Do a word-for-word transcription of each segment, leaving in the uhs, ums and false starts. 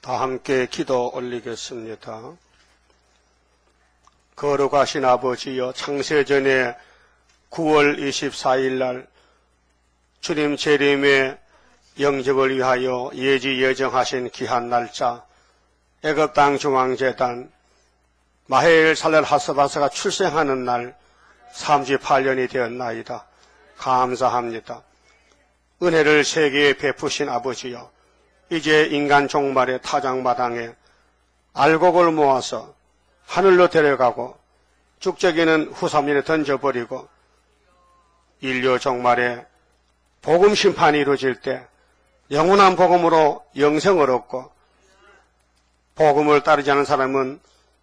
다 함께 기도 올리겠습니다. 거룩하신 아버지여, 창세전에 구월 이십사일 날 주님 재림의 영접을 위하여 예지 예정하신 귀한 날짜, 애굽 땅 중앙재단 마헬 살렐 하스바스가 출생하는 날 삼십팔 년이 되었나이다. 감사합니다. 은혜를 세계에 베푸신 아버지여, 이제 인간 종말의 타작마당에 알곡을 모아서 하늘로 데려가고 죽적이는 후삼년에 던져버리고 인류 종말에 복음 심판이 이루어질 때 영원한 복음으로 영생을 얻고, 복음을 따르지 않은 사람은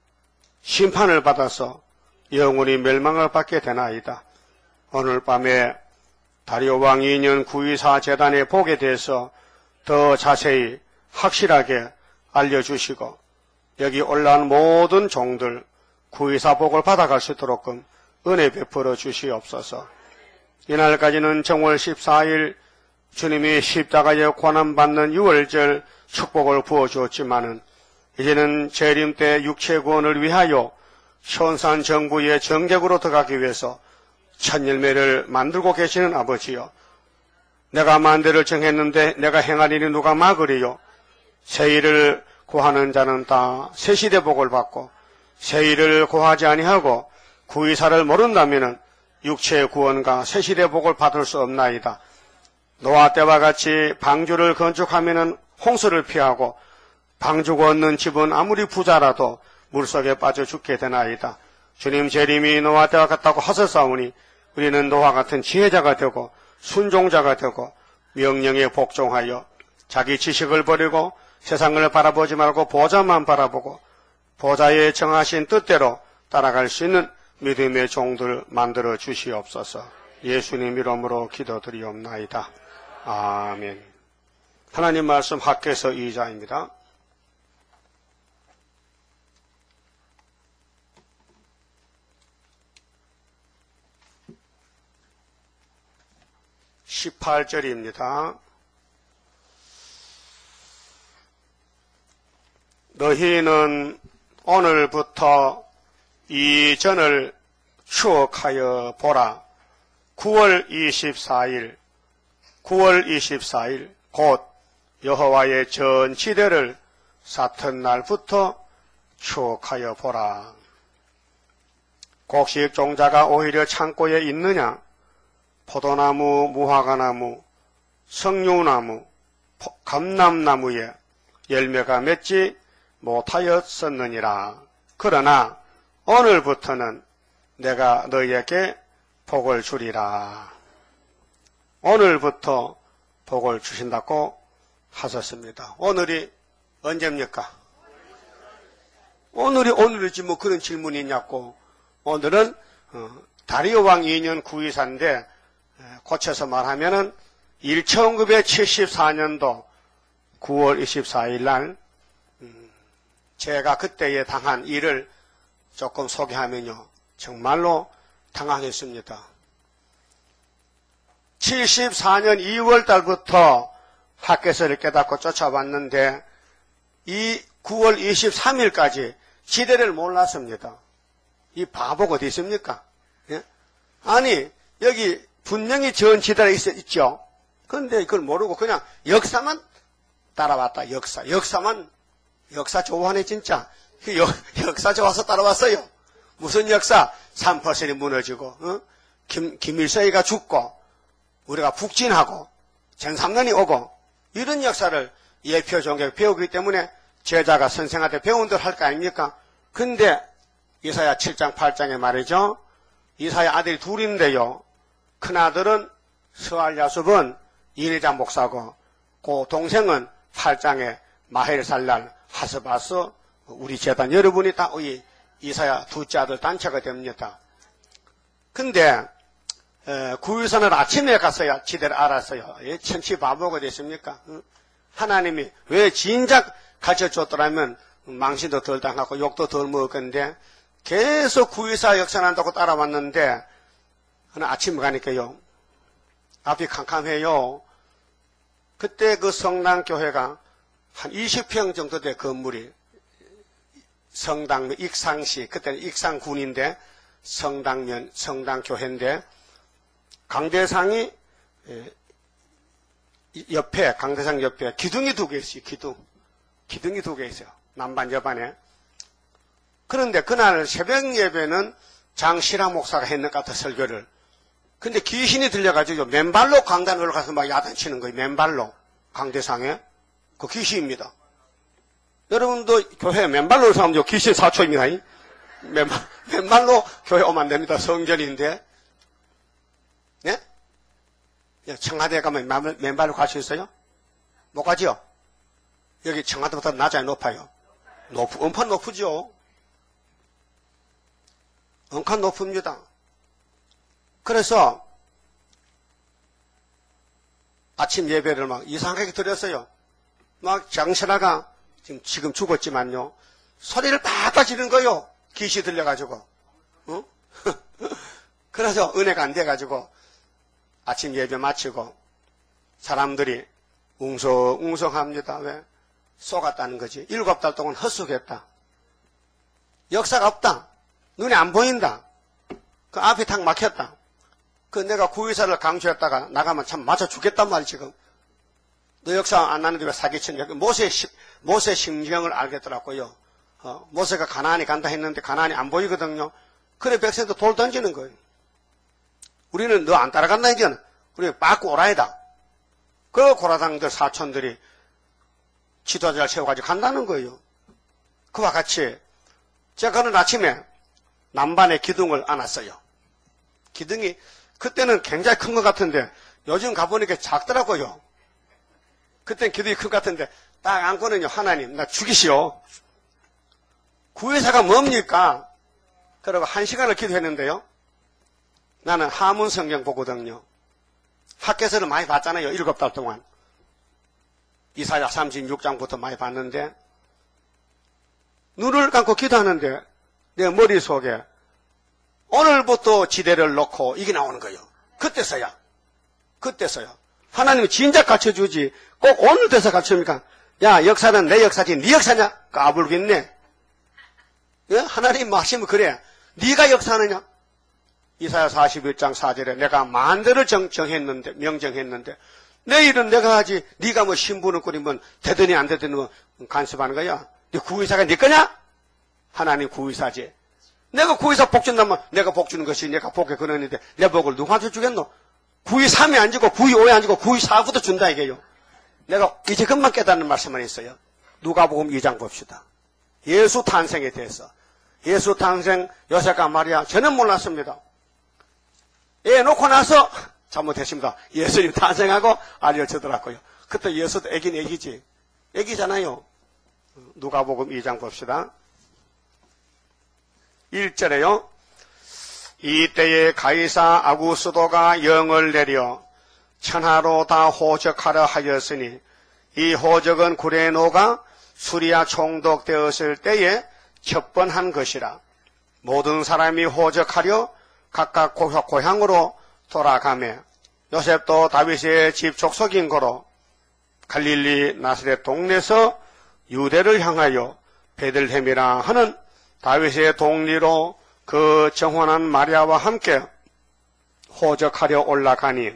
심판을 받아서 영원히 멸망을 받게 되나이다. 오늘 밤에 다리오 왕 이 년 구이사 재단의 복에 대해서 더 자세히 확실하게 알려주시고, 여기 올라온 모든 종들 구이사 복을 받아갈 수 있도록끔 은혜 베풀어 주시옵소서. 이날까지는 정월 십사일 주님이 십자가에 고난받는 유월절 축복을 부어주었지만은, 이제는 재림 때 육체 구원을 위하여 현산 정부의 정객으로 들어가기 위해서 첫 열매를 만들고 계시는 아버지여, 내가 만대를 정했는데 내가 행할 일이 누가 막으리요? 새 일을 구하는 자는 다 새 시대 복을 받고, 새 일을 구하지 아니하고 구의사를 모른다면은 육체의 구원과 새 시대 복을 받을 수 없나이다. 노아 때와 같이 방주를 건축하면은 홍수를 피하고, 방주가 없는 집은 아무리 부자라도 물속에 빠져 죽게 되나이다. 주님 재림이 노아 때와 같다고 하셨사오니 우리는 노아 같은 지혜자가 되고 순종자가 되고 명령에 복종하여 자기 지식을 버리고 세상을 바라보지 말고 보좌만 바라보고 보좌의 정하신 뜻대로 따라갈 수 있는 믿음의 종들 만들어 주시옵소서. 예수님 이름으로 기도드리옵나이다. 아멘. 하나님 말씀 학개서 이 장입니다. 십팔 절입니다. 너희는 오늘부터 이전을 추억하여 보라. 구월 이십사일, 구월 이십사일 곧 여호와의 전지대를 쌓던 날부터 추억하여 보라. 곡식 종자가 오히려 창고에 있느냐? 포도나무, 무화과나무, 석류나무, 감람나무에 열매가 맺지 못하였었느니라. 그러나 오늘부터는 내가 너희에게 복을 주리라. 오늘부터 복을 주신다고 하셨습니다. 오늘이 언제입니까? 오늘이 오늘이지 뭐 그런 질문이 있냐고. 오늘은 다리오 왕 이 년 구이사인데 고쳐서 말하면은 천구백칠십사 년도 구월 이십사일 날 제가 그때에 당한 일을 조금 소개하면요, 정말로 당황했습니다. 칠십사 년 이월 달부터 학개서를 깨닫고 쫓아왔는데 이 구월 이십삼일까지 지대를 몰랐습니다. 이 바보가 어디 있습니까? 예? 아니 여기 분명히 전지대가 있죠. 그런데 이걸 모르고 그냥 역사만 따라왔다. 역사. 역사만, 역사 좋아하네, 진짜. 역, 역사 좋아서 따라왔어요. 무슨 역사? 삼팔선이 무너지고, 어? 김, 김일성이가 죽고, 우리가 북진하고, 정삼년이 오고, 이런 역사를 예표 종교 배우기 때문에 제자가 선생한테 배운 대로 할 거 아닙니까? 근데 이사야 칠 장, 팔 장에 말이죠. 이사야 아들이 둘인데요. 큰아들은 스알야숲은 이리자 목사고, 그 동생은 팔 장에 마헬살랄 하스바스, 우리 재단 여러분이 다 이 이사야 둘째 아들 단체가 됩니다. 근데 구유선을 아침에 갔어야 지대를 알았어요. 예, 천치 바보가 됐습니까? 하나님이 왜 진작 가르쳐줬더라면 망신도 덜 당하고 욕도 덜 먹을 건데 계속 구유사 역사난다고 따라왔는데 하나 아침에 가니까요, 앞이 캄캄해요. 그때 그 성남교회가 한 이십 평 정도 된 건물이 성당면 익상시, 그때는 익상군인데 성당면 성당교회인데 강대상이 옆에, 강대상 옆에 기둥이 두 개 있어요. 기둥. 기둥이 두 개 있어요. 남반 여반에. 그런데 그날 새벽 예배는 장시라 목사가 했는 것 같아, 설교를. 근데 귀신이 들려가지고 맨발로 강단 올라가서 막 야단치는 거예요. 맨발로. 강대상에. 그 귀신입니다. 여러분도 교회 맨발로 오는 사람도 귀신 사초입니다. 맨발, 맨발로 교회 오면 안 됩니다. 성전인데. 네? 청와대 가면 맨발로 갈 수 있어요? 못 가지요? 여기 청와대보다 낮아요? 높아요? 높, 엄청 높으죠? 엄청 높습니다. 그래서 아침 예배를 막 이상하게 드렸어요. 막 장신아가 지금, 지금 죽었지만요. 소리를 팍팍 지르는 거요. 귀시 들려가지고. 어? 그래서 은혜가 안 돼가지고 아침 예배 마치고 사람들이 웅성웅성합니다. 왜? 쏘갔다는 거지. 일곱 달 동안 헛수겠다. 역사가 없다. 눈에 안 보인다. 그 앞이 탁 막혔다. 그 내가 구의사를 강조했다가 나가면 참 맞아 죽겠단 말이야 지금. 너 역사 안 나는데 왜 사기쳤냐. 모세, 모세 심경을 알겠더라고요. 어, 모세가 가나안에 간다 했는데 가나안이 안 보이거든요. 그래 백성도 돌 던지는 거예요. 우리는 너 안 따라간다 이제는. 우리 빠꾸 오라이다. 그 고라당들 사촌들이 지도자를 세워가지고 간다는 거예요. 그와 같이 제가 그는 아침에 남반에 기둥을 안았어요. 기둥이 그때는 굉장히 큰 것 같은데 요즘 가보니까 작더라고요. 그때는 기둥이 큰 것 같은데 딱 안고는요. 하나님 나 죽이시오. 구회사가 뭡니까? 그러고 한 시간을 기도했는데요. 나는 하문 성경 보거든요. 학교에서는 많이 봤잖아요. 일곱 달 동안. 이사야 삼십육 장부터 많이 봤는데 눈을 감고 기도하는데 내 머릿속에 오늘부터 지대를 놓고 이게 나오는 거예요. 그때서야. 그때서야. 하나님이 진작 갖춰주지 꼭 오늘 돼서 갖춥니까? 야 역사는 내 역사지 네 역사냐? 까불겠네. 예? 하나님 말씀은 그래. 네가 역사하느냐? 이사야 사십일 장 사 절에 내가 만대를 정, 정했는데 명정했는데 내일은 내가 하지 네가 뭐 신부는 꾸리면 되더니 안 되더니 뭐 간섭하는 거야. 네 구의사가 네 거냐? 하나님 구의사지. 내가 구의사 복 준다면 내가 복 주는 것이 내가 복에 근원인데 내 복을 누구한테 주겠노? 구의삼에 안 주고 구의오에 안 주고 구의사부터 준다 이게요. 내가 이제 금방 깨닫는 말씀만 있어요. 누가복음 이 장 봅시다. 예수 탄생에 대해서. 예수 탄생 요셉과 마리아 저는 몰랐습니다. 애 놓고 나서 잘못했습니다. 예수님 탄생하고 알려지더라고요. 그때 예수도 애긴 애기지. 애기잖아요. 누가복음 이 장 봅시다. 일 절에요. 이때에 가이사 아구스도가 영을 내려 천하로 다 호적하려 하였으니 이 호적은 구레노가 수리아 총독되었을 때에 첩번한 것이라. 모든 사람이 호적하려 각각 고향으로 돌아가며 요셉도 다윗의 집 족속인 거로 갈릴리 나사렛 동네에서 유대를 향하여 베들레헴이라 하는 다윗의 동리로 그 정혼한 마리아와 함께 호적하려 올라가니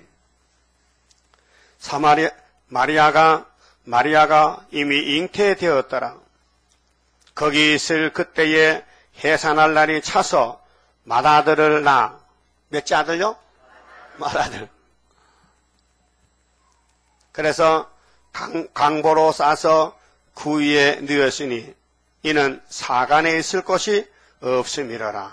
사마리 마리아가 마리아가 이미 잉태되었더라. 거기 있을 그때에 해산할 날이 차서 맏아들을 낳아. 몇째 아들요? 맏아들. 그래서 강, 강보로 싸서 구위에 누웠으니 이는 사간에 있을 곳이 없음이러라.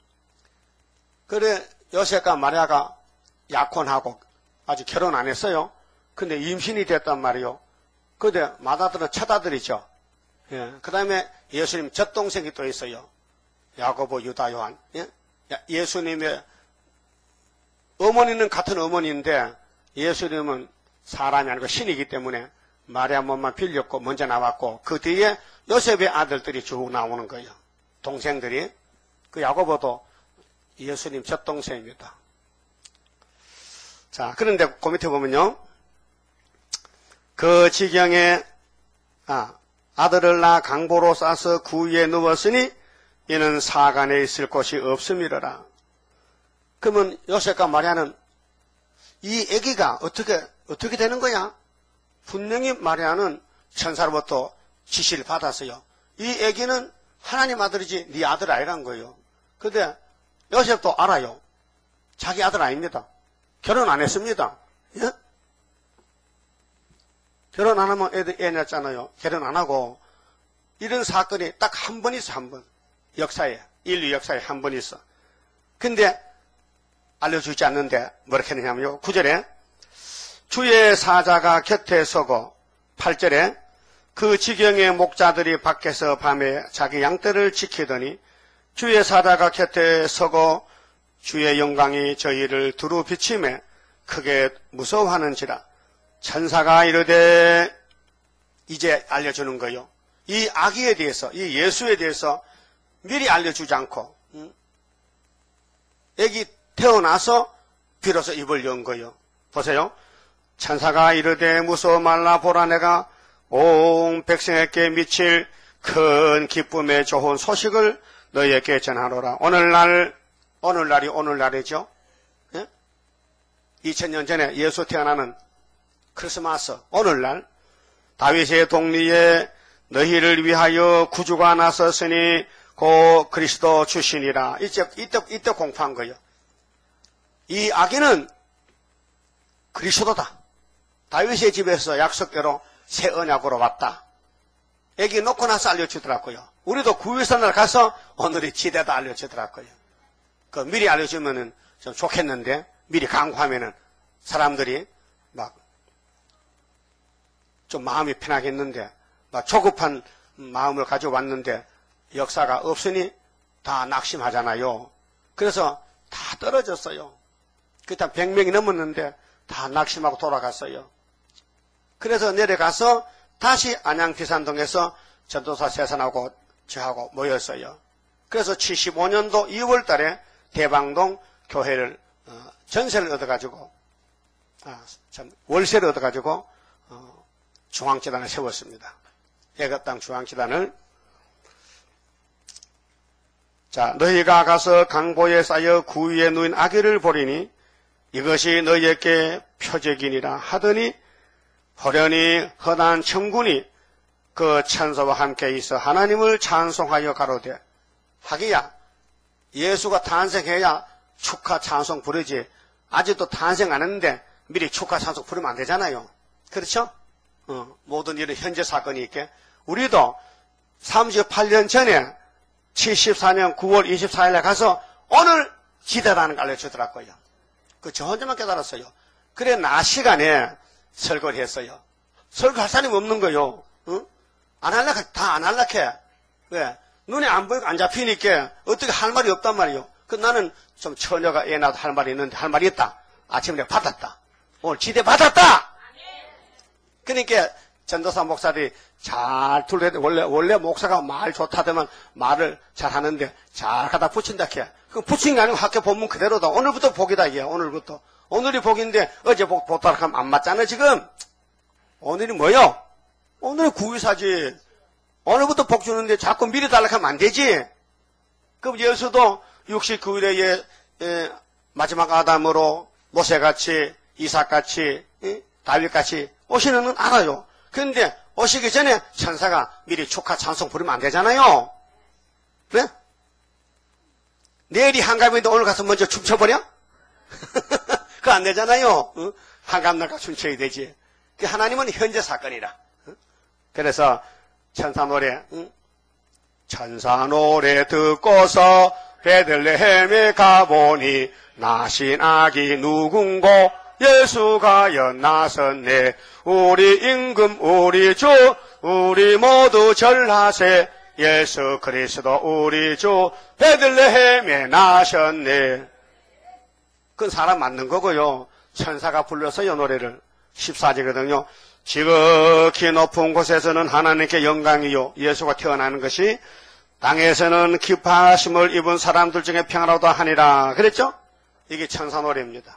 그래 요셉과 마리아가 약혼하고 아직 결혼 안 했어요. 근데 임신이 됐단 말이요. 근데 맏아들은 첫아들이죠. 예. 그 다음에 예수님 젖동생이 또 있어요. 야고보, 유다, 요한. 예? 예수님의 어머니는 같은 어머니인데 예수님은 사람이 아니고 신이기 때문에 마리아 몸만 빌렸고 먼저 나왔고 그 뒤에 요셉의 아들들이 쭉 나오는 거예요. 동생들이. 그 야고보도 예수님 젖동생입니다. 자, 그런데 그 밑에 보면요. 그 지경에 아, 아들을 낳아 강보로 싸서 그 위에 누웠으니 이는 사간에 있을 곳이 없음이로라. 그러면 요셉과 마리아는 이 아기가 어떻게 어떻게 되는 거야? 분명히 마리아는 천사로부터 지시를 받았어요. 이 아기는 하나님 아들이지 네 아들 아니란 거예요. 근데 요셉도 알아요. 자기 아들 아닙니다. 결혼 안 했습니다. 예? 결혼 안 하면 애들 애 낳잖아요. 결혼 안 하고 이런 사건이 딱 한 번 있어. 한 번. 역사에, 인류 역사에 한 번 있어. 근데 알려주지 않는데 뭐렇게 했냐면요. 구 절에 주의 사자가 곁에 서고 팔 절에 그 지경의 목자들이 밖에서 밤에 자기 양떼를 지키더니 주의 사자가 곁에 서고 주의 영광이 저희를 두루 비치매 크게 무서워하는지라. 천사가 이르되, 이제 알려주는 거요. 이 아기에 대해서, 이 예수에 대해서 미리 알려주지 않고 응? 애기 태어나서 비로소 입을 연 거요. 보세요. 천사가 이르되 무서워 말라. 보라, 내가 온 백성에게 미칠 큰 기쁨의 좋은 소식을 너희에게 전하노라. 오늘날, 오늘날이 오늘날이죠. 예? 이천 년 전에 예수 태어나는 크리스마스 오늘날 다윗의 동리에 너희를 위하여 구주가 나섰으니 고 그리스도 출신이라. 이때, 이때, 이때 공포한 거예요. 이 아기는 그리스도다. 다윗의 집에서 약속대로 새 언약으로 왔다. 애기 놓고 나서 알려주더라고요. 우리도 구유선을 가서 오늘이 지대다 알려주더라고요. 그 미리 알려주면은 좀 좋겠는데 미리 강구하면은 사람들이 막 좀 마음이 편하겠는데 막 조급한 마음을 가지고 왔는데 역사가 없으니 다 낙심하잖아요. 그래서 다 떨어졌어요. 그때 백 명이 넘었는데 다 낙심하고 돌아갔어요. 그래서 내려가서 다시 안양 비산동에서 전도사 세산하고 저하고 모였어요. 그래서 칠십오 년도 이월 달에 대방동 교회를 어, 전세를 얻어가지고 아, 참 월세를 얻어가지고 어, 중앙재단을 세웠습니다. 애가땅 중앙재단을. 자, 너희가 가서 강보에 쌓여 구 위에 누인 아기를 보리니 이것이 너희에게 표적이니라 하더니 호련히 허난 천군이 그 천사와 함께 있어 하나님을 찬송하여 가로되. 하기야 예수가 탄생해야 축하 찬송 부르지. 아직도 탄생 안 했는데 미리 축하 찬송 부르면 안 되잖아요. 그렇죠? 어, 모든 일은 현재 사건이 있게. 우리도 삼십팔 년 전에 칠십사 년 구월 이십사일에 가서 오늘 지대라는 걸 알려주더라고요. 그 저 혼자만 깨달았어요. 그래 낮 시간에 설거를 했어요. 설거할 사람이 없는 거요. 어? 안 할락해. 다 안 할락해. 왜? 눈에 안 보이고 안 잡히니까 어떻게 할 말이 없단 말이요. 그 나는 좀 처녀가 애 낳아도 할 말이 있는데 할 말이 있다. 아침에 내가 받았다. 오늘 지대 받았다. 그러니까 전도사 목사들이 잘 둘러야 돼. 원래, 원래 목사가 말 좋다더만 말을 잘 하는데 잘 하다 붙인다 캐. 그 붙인 게 아니고 학교 본문 그대로다. 오늘부터 복이다, 이게. 오늘부터. 오늘이 복인데 어제 복 보따라 하면 안 맞잖아, 지금. 오늘이 뭐요? 오늘이 구의사지. 오늘부터 복 주는데 자꾸 미리 달라하면 안 되지. 그럼 예수도 육십구 일에 예, 마지막 아담으로 모세같이, 이삭같이, 예, 다윗같이 오시는 건 알아요. 그런데 오시기 전에 천사가 미리 축하 찬송 부르면 안 되잖아요. 그래? 내일이 한가위인데 오늘 가서 먼저 춤춰버려? 그거 안 되잖아요. 어? 한가위날 가서 춤춰야 되지. 그 하나님은 현재 사건이라. 어? 그래서 천사 노래, 응? 천사 노래 듣고서 베들레헴에 가보니 나신 아기 누군고 예수가 연나섰네. 우리 임금 우리 주 우리 모두 절하세. 예수 그리스도 우리 주 베들레헴에 나셨네. 그건 사람 맞는 거고요. 천사가 불렀어요, 노래를. 십사 절이거든요. 지극히 높은 곳에서는 하나님께 영광이요 예수가 태어나는 것이 땅에서는 기뻐하심을 입은 사람들 중에 평안하다 하니라. 그랬죠? 이게 천사 노래입니다.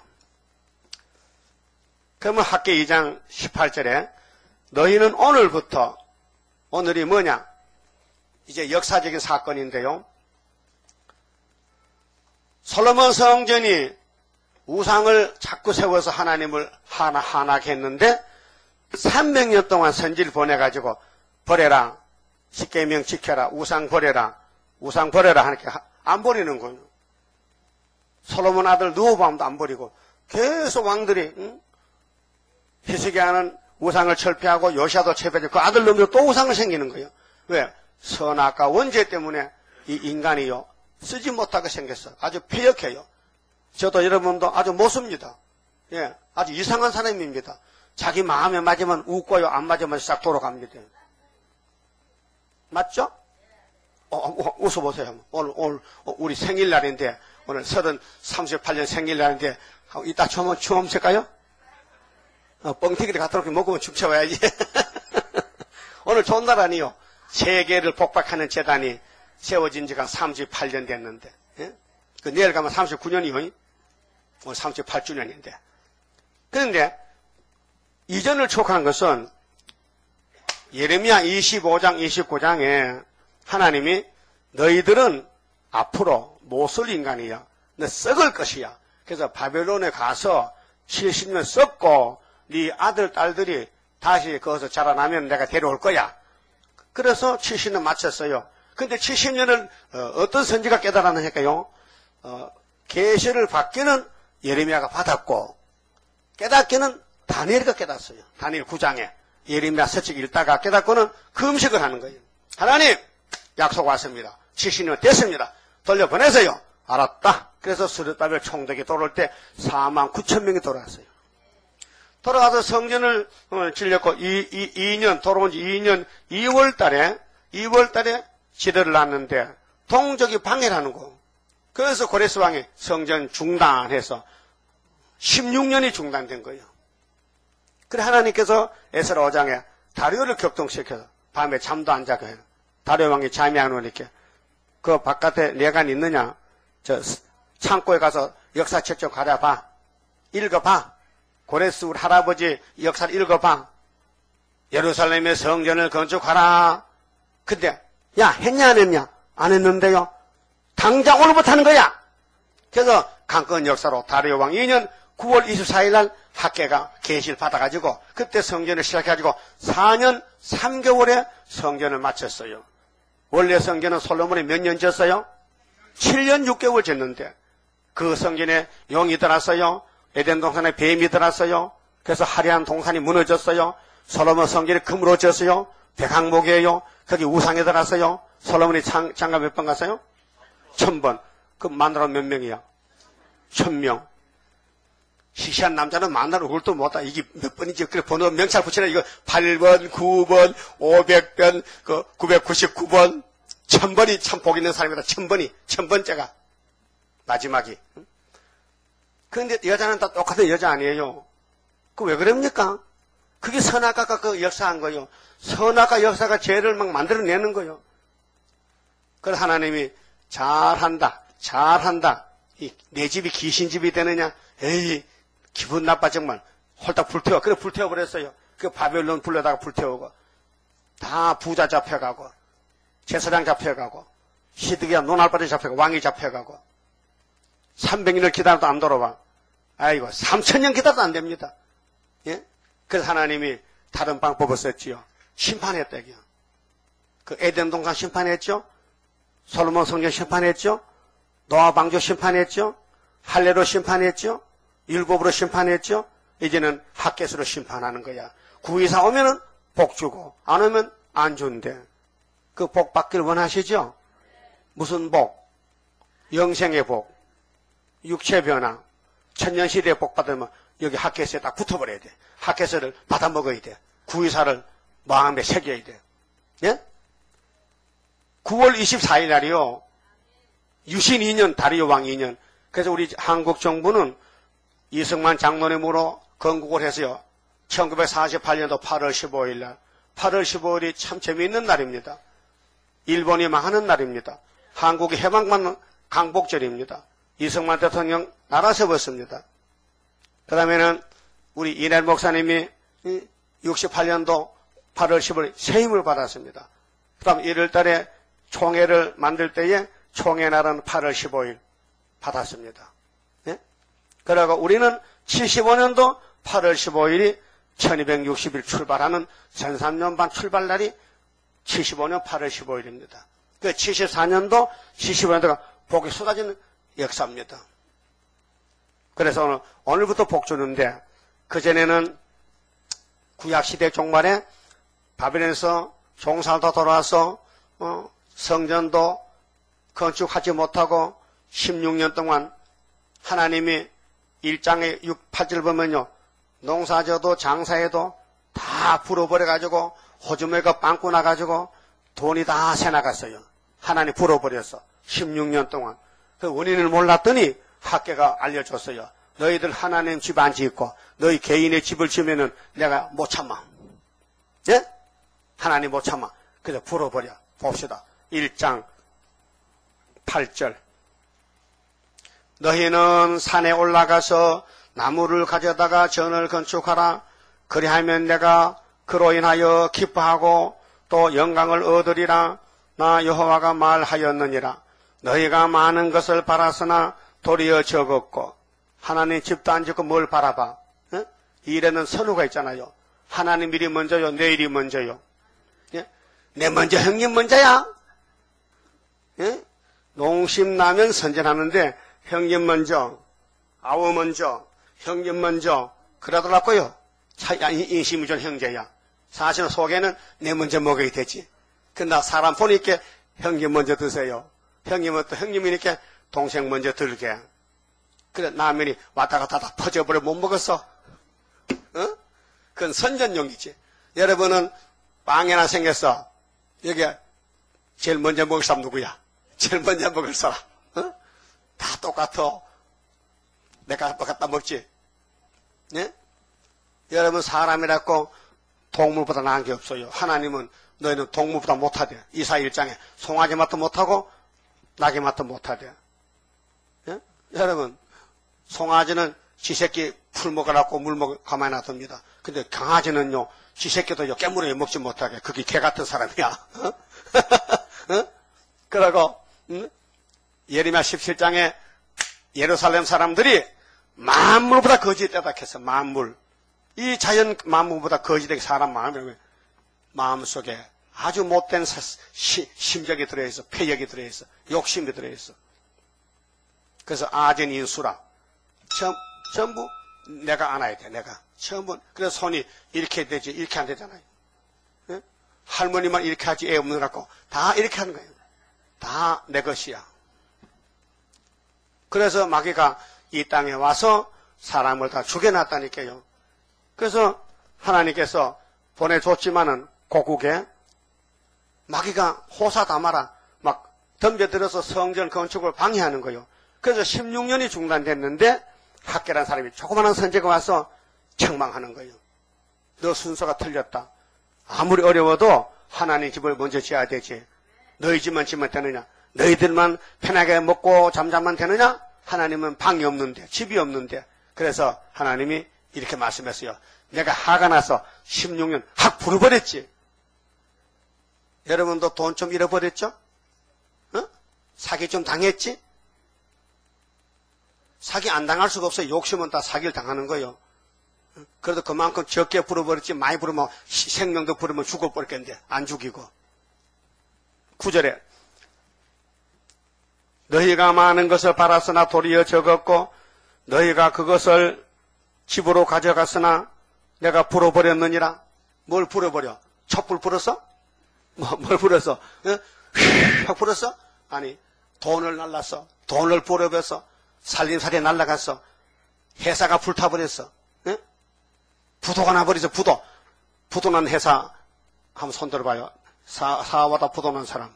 그러면 학계 이 장 십팔 절에 너희는 오늘부터 오늘이 뭐냐? 이제 역사적인 사건인데요. 솔로몬 성전이 우상을 자꾸 세워서 하나님을 하나 하나게 했는데 삼백 년 동안 선지를 보내가지고 버려라, 십계명 지켜라, 우상 버려라, 우상 버려라 하니까 안 버리는 거예요. 솔로몬 아들 르호보암도 안 버리고 계속 왕들이 응? 히스기야는 우상을 철폐하고 요시야도 철폐하고 그 아들 놈들 또 우상을 생기는 거예요. 왜? 선악과 원죄 때문에 이 인간이요 쓰지 못하게 생겼어. 아주 폐역해요. 저도 여러분도 아주 못 씁니다. 예, 아주 이상한 사람입니다. 자기 마음에 맞으면 웃고요, 안 맞으면 싹 돌아갑니다. 맞죠? 어, 어, 웃어보세요. 오늘, 오늘 우리 생일날인데 오늘 서른 삼십팔 년 생일날인데 이따 춤, 춤 춰까요? 어, 뻥튀기를 갖다 놓고 먹으면 춤춰와야지. 오늘 좋은 날 아니요. 세계를 복박하는 재단이 세워진 지가 삼십팔 년 됐는데, 예? 그 내일 가면 삼십구 년이요. 오늘 삼십팔 주년인데. 그런데 이전을 촉하는 것은 예레미야 이십오 장, 이십구 장에 하나님이 너희들은 앞으로 못 쓸 인간이야. 너 썩을 것이야. 그래서 바벨론에 가서 칠십 년 썩고 네 아들, 딸들이 다시 거기서 자라나면 내가 데려올 거야. 그래서 칠십 년 마쳤어요. 근데 칠십 년을 어, 어떤 선지가 깨달았느냐니까요. 어, 계시를 받기는 예레미야가 받았고 깨닫기는 다니엘이가 깨닫았어요. 다니엘 구 장에 예레미야 서책 읽다가 깨닫고는 금식을 하는 거예요. 하나님 약속 왔습니다. 칠십 년 됐습니다. 돌려보내세요. 알았다. 그래서 스룹바벨 총독이 돌아올 때 사만 구천 명이 돌아왔어요. 돌아가서 성전을 질렸고 이, 이, 이 년 돌아온 지 이 년 이월 달에 이월 달에 지도를 놨는데 동족이 방해를 하는 거. 그래서 고레스 왕이 성전 중단해서 십육 년이 중단된 거예요. 그래 하나님께서 에스라 오 장에 다리오를 격동시켜서 밤에 잠도 안 자게 해요. 다리오 왕이 잠이 안 오니까 그 바깥에 내관 있느냐? 저 창고에 가서 역사책 좀 가려봐. 읽어봐. 고레스 우리 할아버지 역사를 읽어봐. 예루살렘의 성전을 건축하라. 근데 야 했냐 안 했냐? 안 했는데요. 당장 오늘부터 하는 거야. 그래서 강건 역사로 다리오 왕 이 년 구월 이십사일 날 학계가 계시를 받아가지고 그때 성전을 시작해가지고 사 년 삼 개월에 성전을 마쳤어요. 원래 성전은 솔로몬이 몇 년 지었어요? 칠 년 육 개월 지었는데 그 성전에 용이 들어왔어요. 에덴 동산에 뱀이 들어왔어요. 그래서 화려한 동산이 무너졌어요. 솔로몬 성전이 금으로 지었어요. 백항목이에요. 거기 우상에 들어왔어요. 솔로몬이 장, 장가 몇 번 갔어요? 천 번. 그 만나러 몇 명이야? 천 명. 시시한 남자는 만나러 울도 못하. 이게 몇 번인지 그래 번호 명찰 붙이라. 이거 팔 번, 구 번, 오백 번, 그 구백구십구 번, 천 번이 참 복 있는 사람이다. 천 번이, 천 번째가 마지막이. 그런데 여자는 다 똑같은 여자 아니에요. 그 왜 그럽니까? 그게 선악과가 그 역사한 거예요. 선악과 역사가 죄를 막 만들어내는 거예요. 그래서 하나님이 잘한다, 잘한다. 이, 내 집이 귀신집이 되느냐? 에이, 기분 나빠 정말. 홀딱 불태워. 그래 불태워버렸어요. 그 바벨론 불러다가 불태우고 다 부자 잡혀가고 제사장 잡혀가고 시드기야 노날바리 잡혀가고 왕이 잡혀가고 삼백 년을 기다려도 안 돌아와. 아이고 삼천 년 기다려도 안 됩니다. 예? 그래서 하나님이 다른 방법을 썼지요. 심판했다고요. 그 에덴 동산 심판했죠. 솔로몬 성전 심판했죠. 노아 방주 심판했죠. 할례로 심판했죠. 율법으로 심판했죠. 이제는 학개수로 심판하는 거야. 구이사 오면은 복 주고 안 오면 안 준대. 그 복 받기를 원하시죠? 무슨 복? 영생의 복, 육체 변화, 천년시대의 복 받으면 여기 학개수에 딱 붙어버려야 돼. 학개수를 받아 먹어야 돼. 구이사를 마음에 새겨야 돼. 예? 구월 이십사일 날이요. 유신 이 년, 다리오 왕 이 년. 그래서 우리 한국 정부는 이승만 장로님으로 건국을 해서요. 천구백사십팔 년도 팔월 십오일 날. 팔월 십오일이 참 재미있는 날입니다. 일본이 망하는 날입니다. 한국이 해방받는 강복절입니다. 이승만 대통령 나라 세웠습니다. 그 다음에는 우리 이날 목사님이 육십팔 년도 팔월 십오일 세임을 받았습니다. 그 다음 일월 달에 총회를 만들 때에 총회 날은 팔월 십오일 받았습니다. 예? 그러고 우리는 칠십오 년도 팔월 십오일이 천이백육십 일 출발하는 전삼 년 반 출발날이 칠십오 년 팔월 십오일입니다. 그 칠십사 년도, 칠십오 년도가 복이 쏟아지는 역사입니다. 그래서 오늘, 오늘부터 복 주는데, 그전에는 구약시대 종말에 바벨론에서 종살도 돌아와서, 어, 성전도 건축하지 못하고 십육 년 동안 하나님이 일 장에 육, 팔 절 보면요. 농사져도 장사해도 다 불어버려가지고 호주머니가 빵꾸 나가지고 돈이 다 새나갔어요. 하나님 불어버렸어. 십육 년 동안. 그 원인을 몰랐더니 학계가 알려줬어요. 너희들 하나님 집 안 짓고 너희 개인의 집을 지으면은 내가 못 참아. 예? 하나님 못 참아. 그래서 불어버려. 봅시다. 일 장 팔 절. 너희는 산에 올라가서 나무를 가져다가 전을 건축하라. 그리하면 내가 그로 인하여 기뻐하고 또 영광을 얻으리라. 나 여호와가 말하였느니라. 너희가 많은 것을 바랐으나 도리어 적었고. 하나님 집도 안 짓고 뭘 바라봐? 예? 일에는 선우가 있잖아요. 하나님 일이 먼저요, 내 일이 먼저요. 예? 내 먼저, 형님 먼저야. 예? 농심 나면 선전하는데 형님 먼저, 아우 먼저, 형님 먼저 그러더라고요. 인심이 좀 형제야. 사실은 속에는 내 먼저 먹어야 되지. 근데 사람 보니까 형님 먼저 드세요. 형님은 또 형님이니까 동생 먼저 들게. 그래 라면이 왔다 갔다 다 퍼져버려 못 먹었어. 어? 그건 선전용이지. 여러분은 빵이 하나 생겼어. 여기 제일 먼저 먹을 사람 누구야? 제일 먼저 먹을 사람. 어? 다 똑같아. 내가 갖다 먹지. 네? 여러분 사람이라고 동물보다 나은 게 없어요. 하나님은 너희는 동물보다 못하대. 이사 일 장에 송아지 맛도 못하고 낙이 맛도 못하대. 네? 여러분 송아지는 지 새끼 풀 먹으라고 물 먹어 가만히 놔둡니다. 근데 강아지는요 지 새끼도 깨물어 먹지 못하게. 그게 개 같은 사람이야. 어? 어? 그러고 응? 예레미야 십칠 장에 예루살렘 사람들이 만물보다 거짓되다 했어. 만물. 이 자연 만물보다 거짓되게 사람 마음에 마음속에 아주 못된 사, 시, 심적이 들어있어. 폐역이 들어있어. 욕심이 들어있어. 그래서 아전 인수라. 전, 전부 내가 안아야 돼. 내가. 전부. 그래서 손이 이렇게 되지 이렇게 안 되잖아요. 예? 할머니만 이렇게 하지 애 없는 것 같고 다 이렇게 하는 거예요. 다 내 것이야. 그래서 마귀가 이 땅에 와서 사람을 다 죽여놨다니까요. 그래서 하나님께서 보내줬지만은 고국에 마귀가 호사다마라 막 덤벼들어서 성전 건축을 방해하는 거예요. 그래서 십육 년이 중단됐는데 학계라는 사람이 조그마한 선제가 와서 책망하는 거예요. 너 순서가 틀렸다. 아무리 어려워도 하나님 집을 먼저 지어야 되지. 너희 집만 지면 되느냐? 너희들만 편하게 먹고 잠자면 되느냐? 하나님은 방이 없는데 집이 없는데. 그래서 하나님이 이렇게 말씀했어요. 내가 화가 나서 십육 년 확 불어버렸지. 여러분도 돈 좀 잃어버렸죠? 어? 사기 좀 당했지? 사기 안 당할 수가 없어요. 욕심은 다 사기를 당하는 거예요. 그래도 그만큼 적게 불어버렸지 많이 불으면 생명도 불으면 죽어버렸겠는데 안 죽이고. 구 절에 너희가 많은 것을 바랐으나 도리어 적었고 너희가 그것을 집으로 가져갔으나 내가 불어버렸느니라. 뭘 불어버려? 촛불 불었어? 뭐, 뭘 불었어? 어? 확 불었어? 아니 돈을 날랐어. 돈을 불어버렸어. 살림살이 날라갔어. 회사가 불타버렸어. 어? 부도가 나버렸어. 부도. 부도난 회사 한번 손 들어봐요. 사, 사와다 부도난 사람.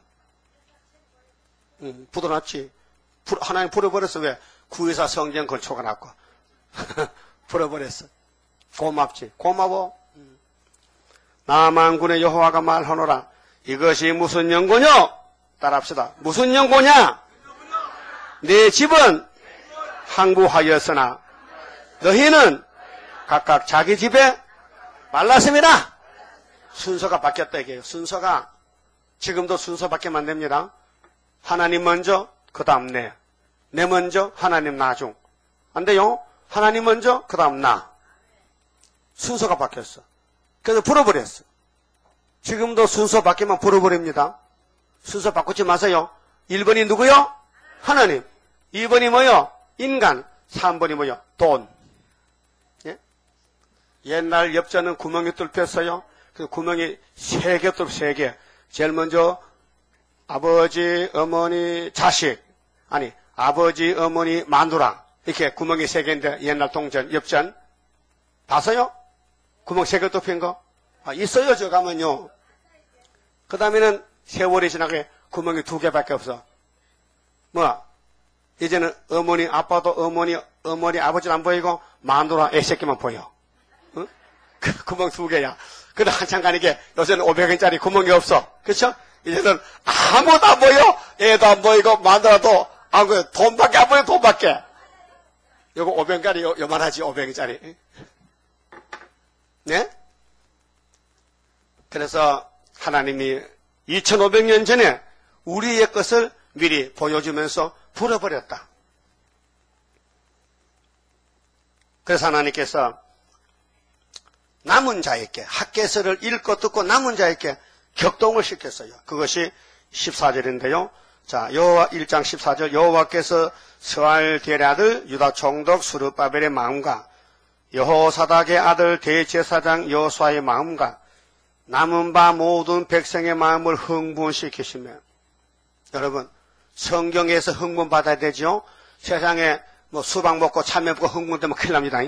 응, 부도났지. 불, 하나님 불어버렸어. 왜? 구회사 성전 건축가 났고. 불어버렸어. 고맙지. 고마워. 응. 나 만군의 여호와가 말하노라. 이것이 무슨 연고뇨? 따라합시다. 무슨 연고냐? 내 집은 항구하였으나 너희는 각각 자기 집에 말랐습니다. 순서가 바뀌었다 이게요. 순서가 지금도 순서 바뀌면 안 됩니다. 하나님 먼저 그 다음 내. 내 먼저 하나님 나중. 안 돼요. 하나님 먼저 그 다음 나. 순서가 바뀌었어. 그래서 불어버렸어. 지금도 순서 바뀌면 불어버립니다. 순서 바꾸지 마세요. 일 번이 누구요? 하나님. 이 번이 뭐요? 인간. 삼 번이 뭐요? 돈. 예? 옛날 엽전은 구멍이 뚫혔어요. 그 구멍이 세 개 뚫, 세 개. 제일 먼저 아버지, 어머니, 자식. 아니, 아버지, 어머니, 마누라. 이렇게 구멍이 세 개인데 옛날 동전, 엽전. 봤어요? 구멍 세 개 뚫힌 거? 아, 있어요, 저 가면요. 그 다음에는 세월이 지나게 구멍이 두 개밖에 없어. 뭐, 이제는 어머니, 아빠도 어머니, 어머니, 아버지는 안 보이고, 마누라, 애새끼만 보여. 응? 그 구멍 두 개야. 근데 한참 가니까 요새는 오백 원짜리 구멍이 없어. 그쵸? 이제는 아무도 안 보여. 애도 안 보이고, 마누라도 안 보여. 돈밖에 안 보여, 돈밖에. 요거 오백 원짜리 요, 요만하지, 오백 원짜리. 네? 그래서 하나님이 이천오백 년 전에 우리의 것을 미리 보여주면서 불어버렸다. 그래서 하나님께서 남은 자에게 학개서를 읽고 듣고 남은 자에게 격동을 시켰어요. 그것이 십사 절인데요. 자, 여호와 일 장 십사 절 여호와께서 스알디엘의 아들 유다 총독 스룹바벨의 마음과 여호사닥의 아들 대제사장 여호수아의 마음과 남은 바 모든 백성의 마음을 흥분시키시며 여러분 성경에서 흥분 받아야 되죠. 세상에 뭐 수박 먹고 참외 먹고 흥분되면 큰일 납니다.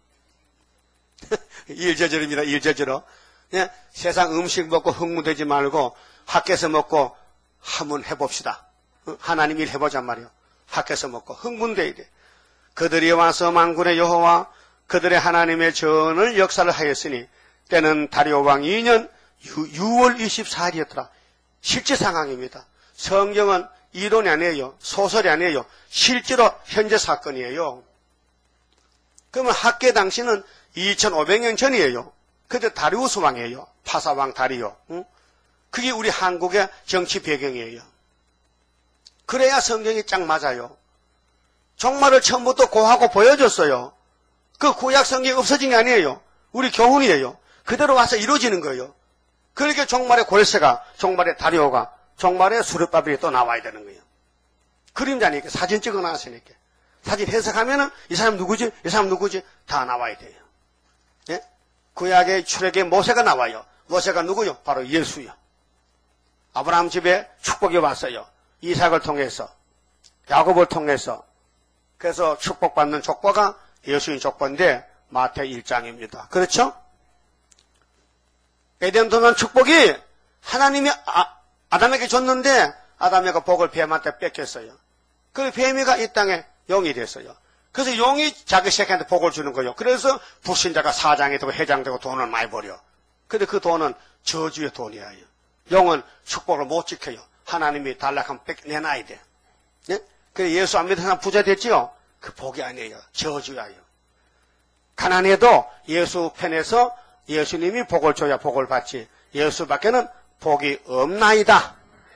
일저절입니다. 일저절어. 예? 세상 음식 먹고 흥분되지 말고 학교에서 먹고 한번 해봅시다. 하나님 일 해보자 말이요. 학교에서 먹고 흥분돼야 돼. 그들이 와서 만군의 여호와 그들의 하나님의 전을 역사를 하였으니 때는 다리오 왕 이 년 유월 이십사 일이었더라. 실제 상황입니다. 성경은 이론이 아니에요. 소설이 아니에요. 실제로 현재 사건이에요. 그러면 학계 당시는 이천오백 년 전이에요. 그때 다리우스 왕이에요. 파사왕 다리오. 응? 그게 우리 한국의 정치 배경이에요. 그래야 성경이 딱 맞아요. 종말을 처음부터 고하고 보여줬어요. 그 구약 성경이 없어진 게 아니에요. 우리 교훈이에요. 그대로 와서 이루어지는 거예요. 그렇게 종말의 골세가, 종말의 다리오가, 종말의 수르바벨이 또 나와야 되는 거예요. 그림자니까 사진 찍어 놨으니까. 사진 해석하면은 이 사람 누구지? 이 사람 누구지? 다 나와야 돼요. 예? 구약의 출애굽의 모세가 나와요. 모세가 누구요? 바로 예수요. 아브라함 집에 축복이 왔어요. 이삭을 통해서, 야곱을 통해서. 그래서 축복받는 족보가 예수의 족보인데 마태 일 장입니다. 그렇죠? 에덴 동산 축복이 하나님이 아, 아담에게 줬는데 아담이가 복을 뱀한테 뺏겼어요. 그 뱀이가 이 땅에 용이 됐어요. 그래서 용이 자기 새끼한테 복을 주는 거예요. 그래서 불신자가 사장이 되고 회장 되고 돈을 많이 벌여. 근데 그 돈은 저주의 돈이에요. 용은 축복을 못 지켜요. 하나님이 달라하면 내놔야 돼. 네? 그래서 예수 안 믿는 사람 부자 됐지요? 그 복이 아니에요. 저주예요. 가난해도 예수 편에서 예수님이 복을 줘야 복을 받지 예수밖에는 복이 없나이다.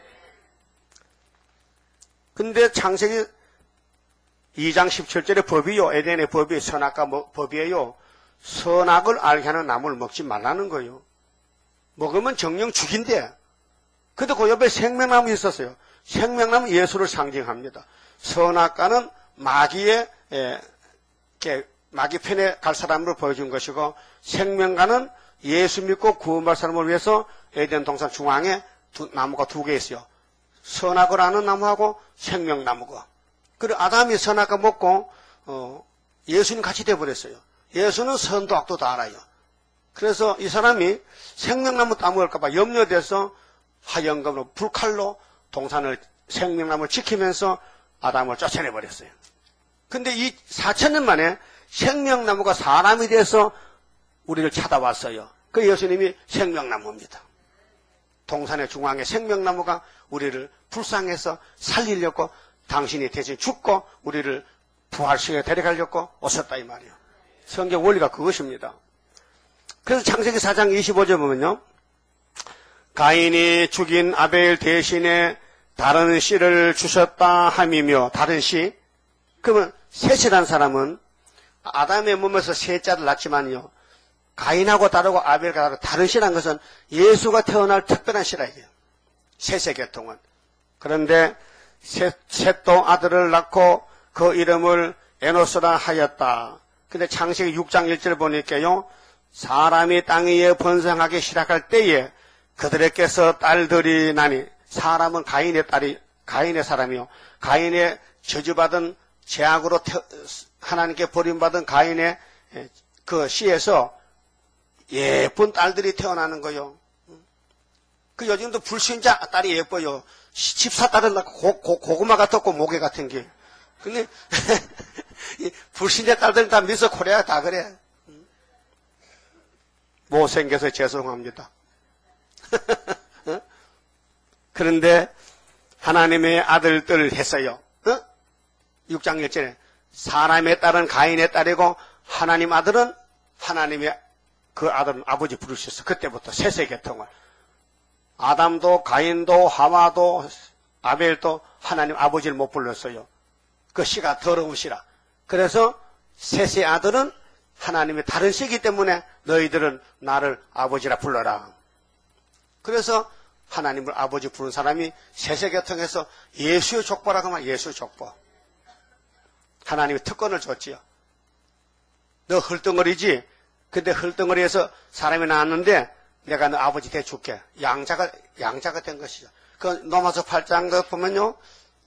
근데 창세기 이 장 십칠 절의 법이요. 에덴의 법이 선악과 법이에요. 선악을 알게 하는 나무를 먹지 말라는 거예요. 먹으면 정령 죽인대. 근데 그 옆에 생명나무 있었어요. 생명나무 예수를 상징합니다. 선악과는 마귀의 에, 마귀 편에 갈 사람으로 보여준 것이고 생명과는 예수 믿고 구원받을 사람을 위해서 에덴 동산 중앙에 두, 나무가 두 개 있어요. 선악을 아는 나무하고 생명나무가. 그리고 아담이 선악과 먹고 어, 예수님 같이 돼버렸어요. 예수는 선도 악도 다 알아요. 그래서 이 사람이 생명나무 따먹을까 봐 염려돼서 화영검으로 불칼로 동산을 생명나무를 지키면서 아담을 쫓아내버렸어요. 근데 이 사천 년 만에 생명나무가 사람이 돼서 우리를 찾아왔어요. 그 예수님이 생명나무입니다. 동산의 중앙에 생명나무가 우리를 불쌍해서 살리려고 당신이 대신 죽고 우리를 부활시켜 데려가려고 오셨다 이 말이에요. 성경 원리가 그것입니다. 그래서 창세기 사 장 이십오 절 보면요. 가인이 죽인 아벨 대신에 다른 씨를 주셨다 함이며, 다른 씨? 그러면 셋이라는 사람은 아담의 몸에서 세 자를 낳지만요, 가인하고 다르고 아벨과 다르고 다른 씨라는 것은 예수가 태어날 특별한 씨라 이게요. 셋의 계통은. 그런데 셋, 셋도 아들을 낳고 그 이름을 에노스라 하였다. 근데 창세기 육 장 일 절 보니까요, 사람이 땅 위에 번성하기 시작할 때에 그들에게서 딸들이 나니, 사람은 가인의 딸이, 가인의 사람이요, 가인의 저주받은 죄악으로 태, 하나님께 버림받은 가인의 그 씨에서 예쁜 딸들이 태어나는 거요. 그 요즘도 불신자 딸이 예뻐요. 집사 딸은 고, 고, 고구마 같았고 모개 같은 게. 근데 불신자 딸들은 다 미스 코리아 다 그래. 못생겨서 죄송합니다. 그런데 하나님의 아들들 했어요. 어? 육 장 일 절에 사람의 딸은 가인의 딸이고 하나님 아들은 하나님의 그 아들은 아버지 부르셨어. 그때부터 셋의 계통을. 아담도 가인도 하와도 아벨도 하나님 아버지를 못 불렀어요. 그 씨가 더러운 씨라. 그래서 셋의 아들은 하나님의 다른 씨이기 때문에 너희들은 나를 아버지라 불러라. 그래서 하나님을 아버지 부른 사람이 셋의 계통에서 예수의 족보라고 하면 예수의 족보. 하나님이 특권을 줬지요. 너 헐덩어리지? 근데 헐덩어리에서 사람이 나왔는데 내가 너 아버지 돼줄게. 양자가, 양자가 된 것이죠. 그 로마서 팔 장 보면요,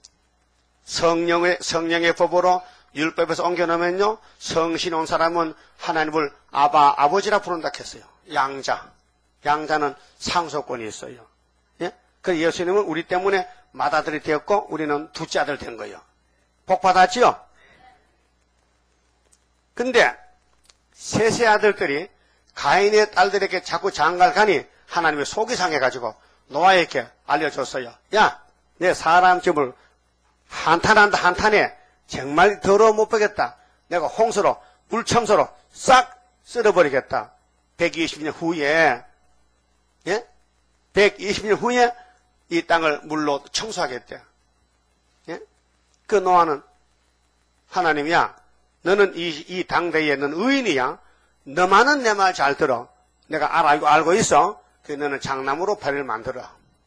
성령의, 성령의 법으로 율법에서 옮겨놓으면요, 성신 온 사람은 하나님을 아바, 아버지라 부른다 했어요. 양자. 양자는 상속권이 있어요. 예? 그 예수님은 우리 때문에 맏아들이 되었고, 우리는 둘째 아들 된 거예요. 복 받았지요? 근데, 셋의 아들들이 가인의 딸들에게 자꾸 장가를 가니 하나님의 속이 상해가지고 노아에게 알려줬어요. 야, 내 사람 집을 한탄한다 한탄해. 정말 더러워 못 보겠다. 내가 홍수로 물청소로 싹 쓸어버리겠다. 백이십 년 후에, 예? 백이십 년 후에 이 땅을 물로 청소하겠대. 예? 그 노아는 하나님이야, 너는 이, 이 당대에 너는 의인이야. 너만은 내 말 잘 들어. 내가 알고, 알고 있어. 그 너는 장나무로 배를 만들어.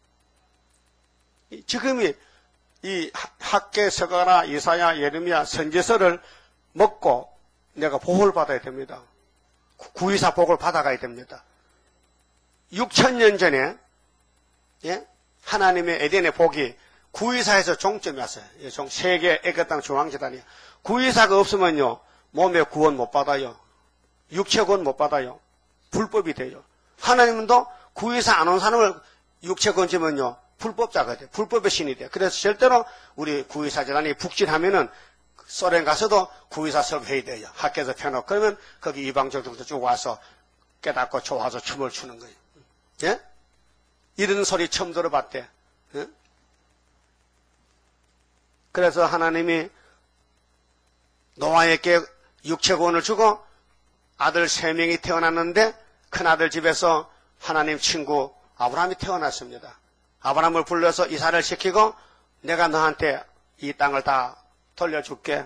지금이 이 학계 서가나 이사야 예레미야 선지서를 먹고 내가 보호를 받아야 됩니다. 구이사 복을 받아가야 됩니다. 육천 년 전에, 예? 하나님의 에덴의 복이 구이사에서 종점이 왔어요. 세계 애굽 중앙재단이에요. 구이사가 없으면요, 몸에 구원 못 받아요. 육체 구원 못 받아요. 불법이 돼요. 하나님도 구이사 안 온 사람을 육체 구원 주면요, 불법자가 돼요. 불법의 신이 돼요. 그래서 절대로 우리 구이사 재단이 북진하면은 소련 가서도 구이사 설교해야 돼요. 학교에서 펴놓고. 그러면 거기 이방적들도 쭉 와서 깨닫고 좋아서 춤을 추는 거예요. 예? 이런 소리 처음 들어봤대. 예? 그래서 하나님이 노아에게 육체 구원을 주고 아들 세 명이 태어났는데 큰아들 집에서 하나님 친구 아브라함이 태어났습니다. 아브라함을 불러서 이사를 시키고 내가 너한테 이 땅을 다 돌려줄게.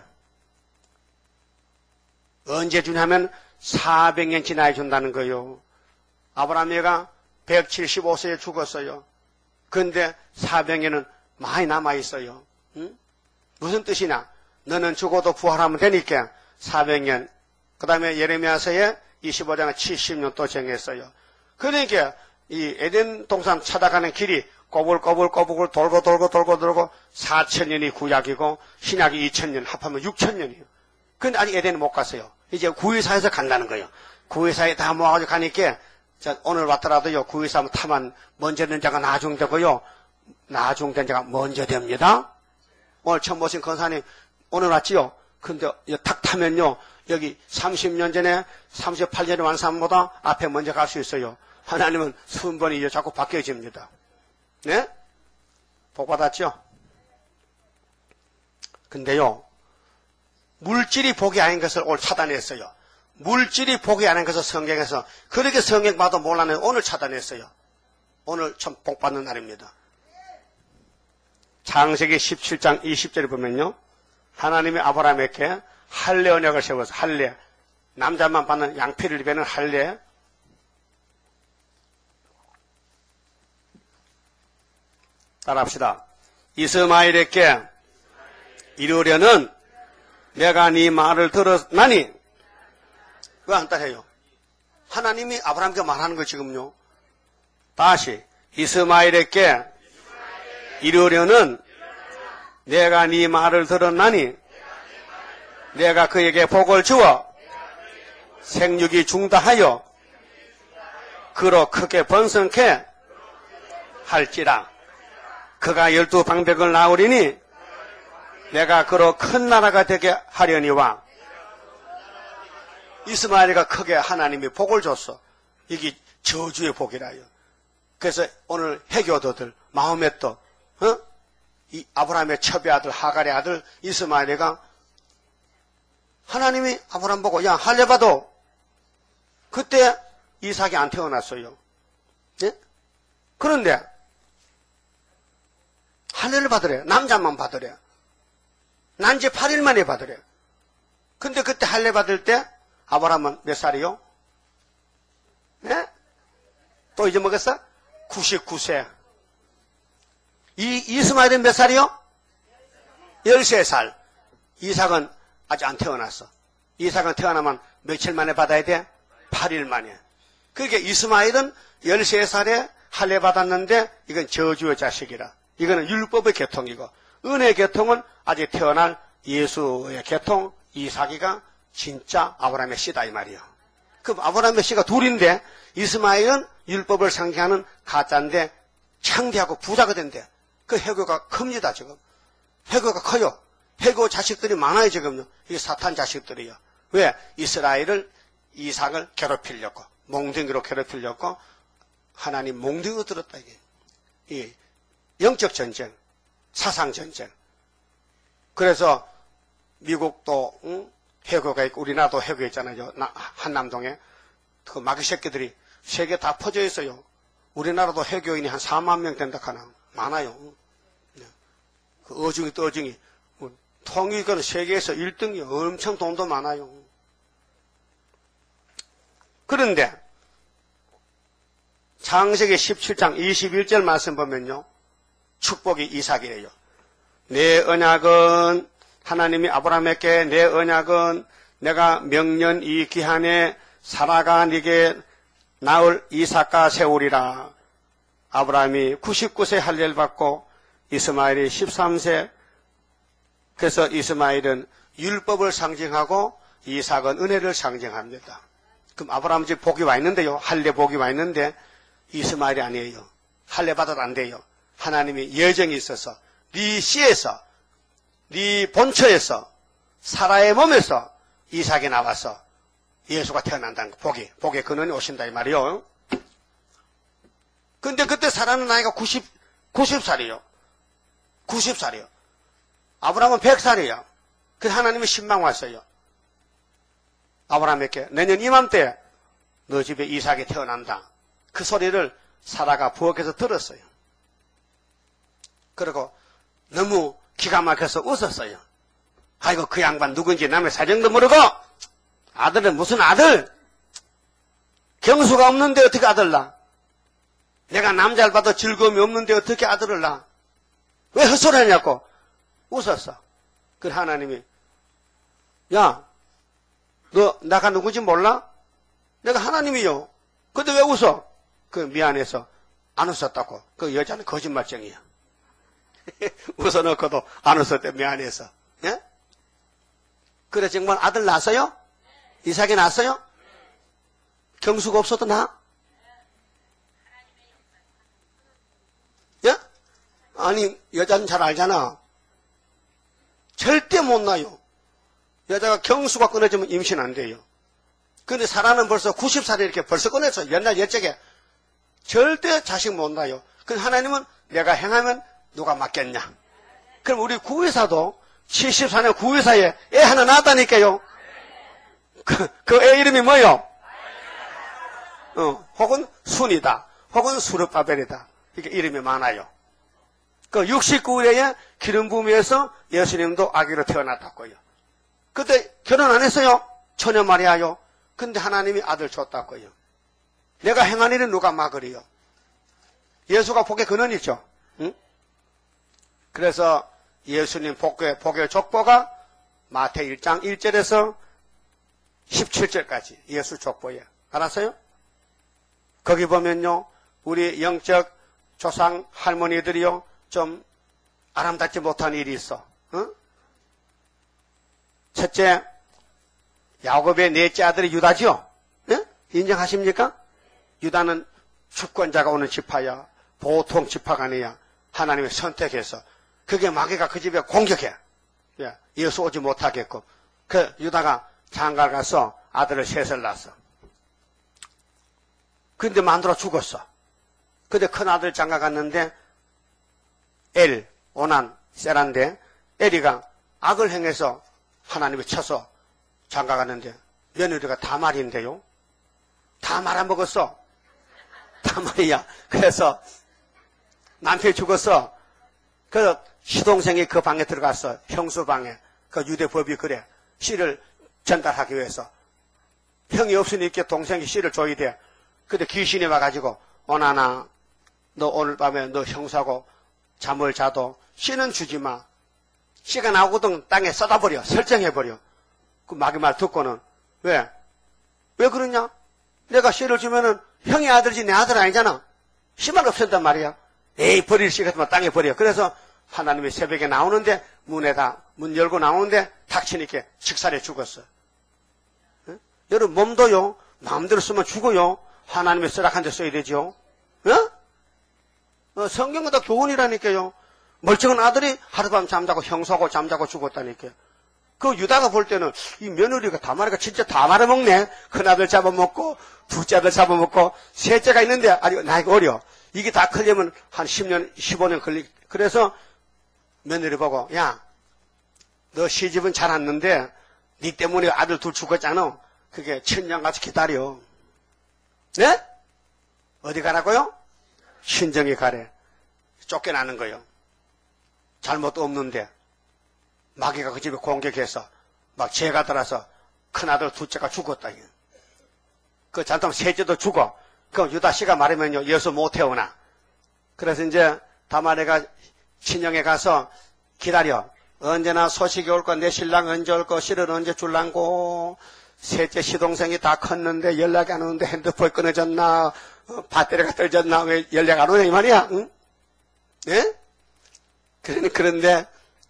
언제 주냐면 사백 년 지나야 준다는 거예요. 아브라함이가 백칠십오 세에 죽었어요. 그런데 사백 년은 많이 남아있어요. 응? 무슨 뜻이냐? 너는 죽어도 부활하면 되니까 사백 년. 그 다음에 예레미야서에 이십오 장에 칠십 년 또 정했어요. 그러니까 이 에덴 동산 찾아가는 길이 꼬불꼬불꼬불 돌고 돌고 돌고 돌고 사천 년이 구약이고 신약이 이천 년 합하면 육천 년이에요. 근데 아직 에덴은 못 갔어요. 이제 구이사에서 간다는 거예요. 구이사에 다 모아가지고 가니까 자, 오늘 왔더라도요, 구이사 타면 먼저 된 자가 나중되고요, 나중된 자가 먼저 됩니다. 오늘 처음 오신 권사님 오늘 왔지요? 근데 탁 타면요, 여기 삼십 년 전에 삼십팔 년에 완 사람보다 앞에 먼저 갈 수 있어요. 하나님은 순번이 자꾸 바뀌어집니다. 네? 복 받았죠? 근데요, 물질이 복이 아닌 것을 오늘 차단했어요. 물질이 복이 아닌 것을 성경에서 그렇게 성경 봐도 몰라는 오늘 차단했어요. 오늘 참 복받는 날입니다. 창세기 십칠 장 이십 절에 보면요. 하나님이 아브라함에게 할례 언약을 세워서 할례, 남자만 받는 양피를 입에는 할례, 따라합시다. 이스마엘에게 이르려는 내가 네 말을 들었나니. 왜 안 따라해요? 하나님이 아브라함께 말하는 거 지금요. 다시 이스마엘에게 이르려는 내가 네 말을 들었나니 내가 그에게 복을 주어 생육이 중다하여 그로 크게 번성케 할지라. 그가 열두 방백을 낳으리니 내가 그로 큰 나라가 되게 하려니와. 이스마엘이가 크게 하나님이 복을 줬어. 이게 저주의 복이라요. 그래서 오늘 해교도들 마음에 또 어? 이 아브라함의 첩의 아들 하갈의 아들 이스마엘이가 하나님이 아브라함 보고 야 할례 받아. 그때 이삭이 안 태어났어요. 예? 그런데 할례를 받으래. 남자만 받으래. 난지 팔 일 만에 받으래. 근데 그때 할례 받을 때 아브라함은 몇 살이요? 예? 또 잊어먹었어? 구십구 세. 이 이스마엘은 몇 살이요? 열세 살. 이삭은 아직 안 태어났어. 이삭은 태어나면 며칠 만에 받아야 돼? 팔 일 만에. 그러니까 이스마엘은 열세 살에 할례 받았는데 이건 저주의 자식이라. 이거는 율법의 계통이고 은혜의 계통은 아직 태어날 예수의 계통 이삭이가 진짜 아브라함의 씨다 이 말이에요. 그럼 아브라함의 씨가 둘인데 이스마엘은 율법을 상징하는 가짜인데 창대하고 부자가 된대. 그 해교가 큽니다 지금. 해교가 커요. 해교 자식들이 많아요 지금요. 이게 사탄 자식들이에요. 왜? 이스라엘을 이삭을 괴롭히려고 몽둥이로 괴롭히려고 하나님 몽둥이로 들었다 이게. 이 영적 전쟁, 사상 전쟁. 그래서 미국도 응? 해교가 있고 우리나라도 해교 있잖아요. 나, 한남동에 그 마귀 새끼들이 세계 다 퍼져 있어요. 우리나라도 해교인이 한 사만 명 된다 하나 많아요. 네. 그 어중이 또 어중이 뭐, 통일교는 세계에서 일 등이 엄청 돈도 많아요. 그런데 창세기 십칠 장 이십일 절 말씀 보면요. 축복이 이삭이래요. 내 언약은 하나님이 아브라함에게 내 언약은 내가 명년 이 기한에 사라가 네게 낳을 이삭과 세우리라. 아브라함이 구십구 세 할례를 받고 이스마엘이 십삼 세. 그래서 이스마엘은 율법을 상징하고 이삭은 은혜를 상징합니다. 그럼 아브라함 집 복이 와 있는데요. 할례 복이 와 있는데 이스마엘이 아니에요. 할례 받아도 안 돼요. 하나님이 예정이 있어서 네 씨에서 네 본처에서 사라의 몸에서 이삭이 나와서 예수가 태어난다는 거. 복이 복의 근원이 오신다 이 말이요. 근데 그때 사라는 나이가 구십, 구십 살이요. 구십 살이요. 아브라함은 백 살이요. 그래서 하나님이 신방 왔어요. 아브라함에게 내년 이맘때 너 집에 이삭이 태어난다. 그 소리를 사라가 부엌에서 들었어요. 그리고 너무 기가 막혀서 웃었어요. 아이고 그 양반 누군지 남의 사정도 모르고 아들은 무슨 아들? 경수가 없는데 어떻게 아들 낳아? 내가 남자를 봐도 즐거움이 없는데 어떻게 아들을 낳아? 왜 헛소리 하냐고 웃었어. 그 하나님이 야 너 나가 누군지 몰라? 내가 하나님이요. 근데 왜 웃어? 그 미안해서 안 웃었다고. 그 여자는 거짓말쟁이야. 웃어놓고도 안 웃었대 미안해서. 예? 그래 정말 아들 낳았어요? 이삭이 낳았어요? 경수가 없어도 나? 예? 아니 여자는 잘 알잖아. 절대 못 낳아요. 여자가 경수가 끊어지면 임신 안 돼요. 근데 사라는 벌써 구십 살에 이렇게 벌써 꺼냈어. 옛날 옛적에 절대 자식 못 낳아요. 근데 하나님은 내가 행하면 누가 맡겠냐. 그럼 우리 구의사도 칠십사 년 구의사에 애 하나 낳았다니까요. 그, 그 애 이름이 뭐요? 어, 혹은 순이다. 혹은 수르바벨이다. 이렇게 이름이 많아요. 그 육십구 일에 기름 부음에서 예수님도 아기로 태어났다고요. 그때 결혼 안 했어요. 처녀 마리아요. 근데 하나님이 아들 줬다고요. 내가 행한 일은 누가 막으리요. 예수가 복의 근원이죠. 응? 그래서 예수님 복의, 복의 족보가 마태 일 장 일 절에서 십칠 절까지 예수 족보예요. 알았어요? 거기 보면요, 우리 영적 조상 할머니들이요, 좀 아름답지 못한 일이 있어. 응? 첫째, 야곱의 넷째 아들이 유다지요. 응? 인정하십니까? 유다는 주권자가 오는 지파야. 보통 지파가 아니야. 하나님이 선택해서. 그게 마귀가 그 집에 공격해. 예수 오지 못하게끔. 그 유다가 장가를 가서 아들을 셋을 낳았어. 근데 만들어 죽었어. 근데 큰 아들 장가 갔는데 엘, 오난, 세란데 엘이가 악을 행해서 하나님이 쳐서 장가 갔는데 며느리가 다말인데요. 다 말아먹었어. 다말이야. 그래서 남편이 죽었어. 그래서 시동생이 그 방에 들어갔어. 형수 방에. 그 유대법이 그래. 씨를 전달하기 위해서. 형이 없으니까 동생이 씨를 줘야 돼. 근데 귀신이 와가지고 오나나 너 오늘 밤에 너 형사고 잠을 자도 씨는 주지 마. 씨가 나오거든 땅에 쏟아버려. 설정해버려. 그 마귀 말 듣고는 왜? 왜 그러냐? 내가 씨를 주면은 형의 아들이지 내 아들 아니잖아. 씨만 없앤단 말이야. 에이 버릴 씨 같으면 땅에 버려. 그래서 하나님이 새벽에 나오는데 문에다 문 열고 나오는데 닥치니까 식살에 죽었어. 에? 여러분 몸도요 마음대로 쓰면 죽어요. 하나님의 쓰락한 데 써야 되죠. 어? 어, 성경은 다 교훈이라니까요. 멀쩡한 아들이 하룻밤 잠자고 형사고 잠자고 죽었다니까요. 그 유다가 볼 때는 이 며느리가 다말이가 진짜 다 말아먹네. 큰아들 잡아먹고 둘째 아들 잡아먹고 셋째가 있는데 아직 나이가 어려. 이게 다 크려면 한 십 년 십오 년 걸리. 그래서 며느리 보고 야 너 시집은 잘 왔는데 네 때문에 아들 둘 죽었잖아. 그게 천년같이 기다려. 네? 어디 가라고요? 신정이 가래. 쫓겨나는 거요. 잘못도 없는데 마귀가 그 집에 공격해서 막 죄가 들어서 큰아들 둘째가 죽었다. 그 잔통 셋째도 죽어. 그럼 유다씨가 말하면요 예수 못 태우나. 그래서 이제 다말에가 친정에 가서 기다려. 언제나 소식이 올 거, 내 신랑 언제 올 거, 씨를 언제 줄랑고. 셋째 시동생이 다 컸는데 연락이 안 오는데 핸드폰 끊어졌나, 어, 배터리가 떨어졌나, 왜 연락 안 오냐 이 말이야. 응? 예? 그런데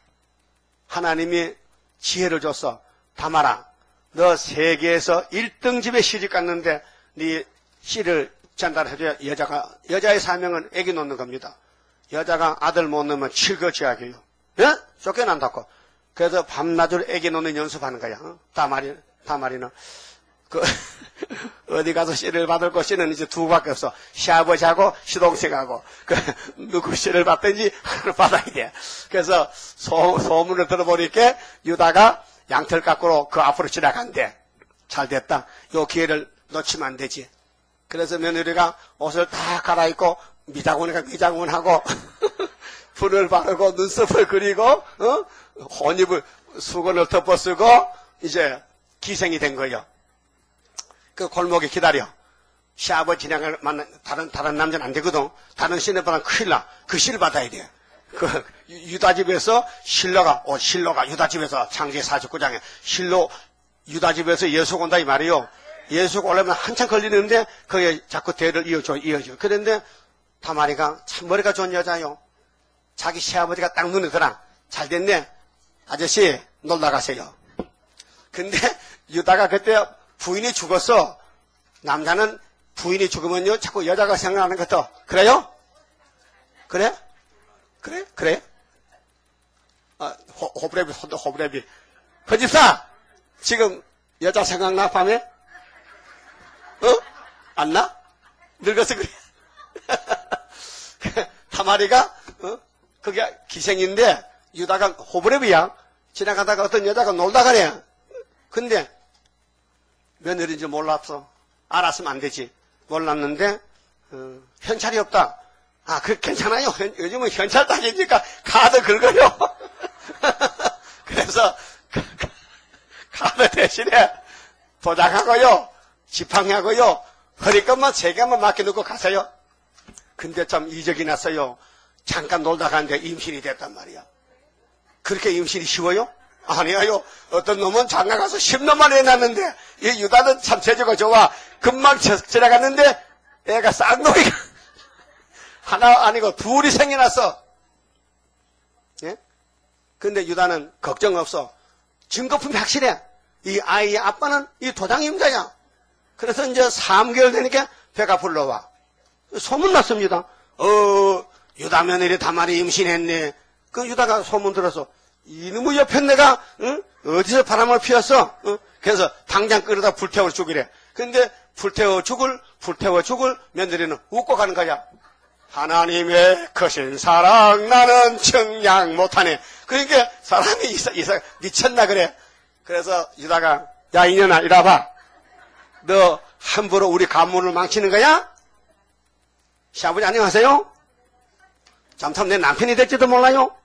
하나님이 지혜를 줬어. 다말아, 너 세계에서 일 등 집에 시집 갔는데 네 씨를 전달해줘야 여자가, 여자의 사명은 애기 놓는 겁니다. 여자가 아들 못 낳으면 칠거지약이에요. 예? 쫓겨난다고. 그래서 밤낮으로 애기 놓는 연습하는 거야. 어? 다말이, 다말이는. 그, 어디 가서 씨를 받을 거 씨는 이제 두밖에 없어. 시아버지하고 시동생하고. 그, 누구 씨를 받든지 하나를 받아야 돼. 그래서 소, 소문을 들어보니까 유다가 양털 깎으러 그 앞으로 지나간대. 잘 됐다. 요 기회를 놓치면 안 되지. 그래서 며느리가 옷을 다 갈아입고 미장원이가 미장원하고 불을 바르고 눈썹을 그리고 어? 혼입을 수건을 덮어쓰고 이제 기생이 된 거예요. 그 골목에 기다려. 시아버지 지나갈 만난 다른 다른 남자는 안 되거든. 다른 시내보다 큰일 나. 그 씨를 받아야 돼. 그 유다 집에서 실로가 어 실로가 유다 집에서 창세기 사십구 장에 실로 유다 집에서 예수가 온다 이 말이요. 예수가 오려면 한참 걸리는데 거기에 자꾸 대를 이어줘 이어줘. 그런데 다말이가 참 머리가 좋은 여자요. 자기 시아버지가 딱 눈에 들어. 잘 됐네. 아저씨 놀다 가세요. 근데 유다가 그때 부인이 죽었어. 남자는 부인이 죽으면요 자꾸 여자가 생각나는 것도. 그래요? 그래? 그래? 그래? 아, 호, 호브레비 호브레비 거집사 지금 여자 생각나 밤에? 어? 안 나? 늙어서 그래. 다말이가 어? 그게 기생인데 유다가 호브레비야. 지나가다가 어떤 여자가 놀다 가래. 근데 며느리인지 몰랐어. 알았으면 안 되지. 몰랐는데 어, 현찰이 없다. 아, 그 괜찮아요. 현, 요즘은 현찰 따지니까 카드 긁어요. 그래서 카드 대신에 도장하고요, 지팡이하고요, 허리끈만 세 개만 맡겨놓고 가세요. 근데 참 이적이 났어요. 잠깐 놀다 갔는데 임신이 됐단 말이야. 그렇게 임신이 쉬워요? 아니에요. 어떤 놈은 장가 가서 십 년 만에 낳는데, 이 유다는 참 재주가 좋아. 금방 지나갔는데, 애가 쌍둥이가, 하나 아니고 둘이 생겨났어. 예? 근데 유다는 걱정 없어. 증거품이 확실해. 이 아이의 아빠는 이 도장임자야. 그래서 이제 삼 개월 되니까 배가 불러와. 소문났습니다. 어, 유다 며느리 다말이 임신했네. 그 유다가 소문 들어서, 이놈의 옆에 내가, 응? 어디서 바람을 피웠어? 응? 그래서 당장 끌어다 불태워 죽이래. 근데 불태워 죽을, 불태워 죽을 며느리는 웃고 가는 거야. 하나님의 크신 사랑 나는 청량 못하네. 그러니까 사람이 이사, 이사, 미쳤나 그래. 그래서 유다가, 야 이년아 이리 와봐. 너 함부로 우리 가문을 망치는 거야? 시아버지 안녕하세요? 잠깐 내 남편이 될지도 몰라요?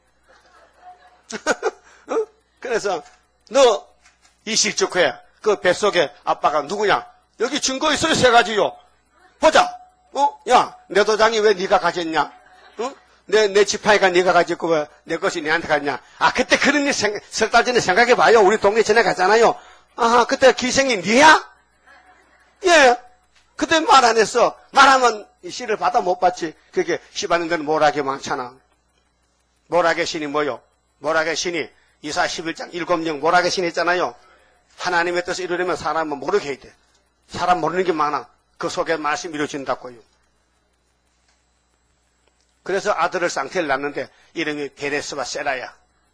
어? 그래서 너 이십육 회 그 뱃속에 아빠가 누구냐? 여기 증거 있어요. 세 가지요. 보자. 어? 야, 내 도장이 왜 네가 가졌냐? 어? 내, 내 지팡이가 네가 가졌고 왜 내 것이 네한테 갔냐? 아, 그때 그런 일 생, 석 달 전에 생각해봐요. 우리 동네 전에 갔잖아요. 아하, 그때 기생이 네야? 예. 그때 말 안 했어. 말하면 이 씨를 받아 못 받지. 그게 씨 받는 데는 모락이 많잖아. 모락의 신이 뭐요? 모락의 신이 이사 십일 장 일곱 령 모락의 신이 있잖아요. 하나님의 뜻을 이루려면 사람은 모르게 해야 돼. 사람 모르는 게 많아. 그 속에 말씀이 이루어진다고요. 그래서 아들을 쌍태를 낳는데 이름이 베레스와 세라야.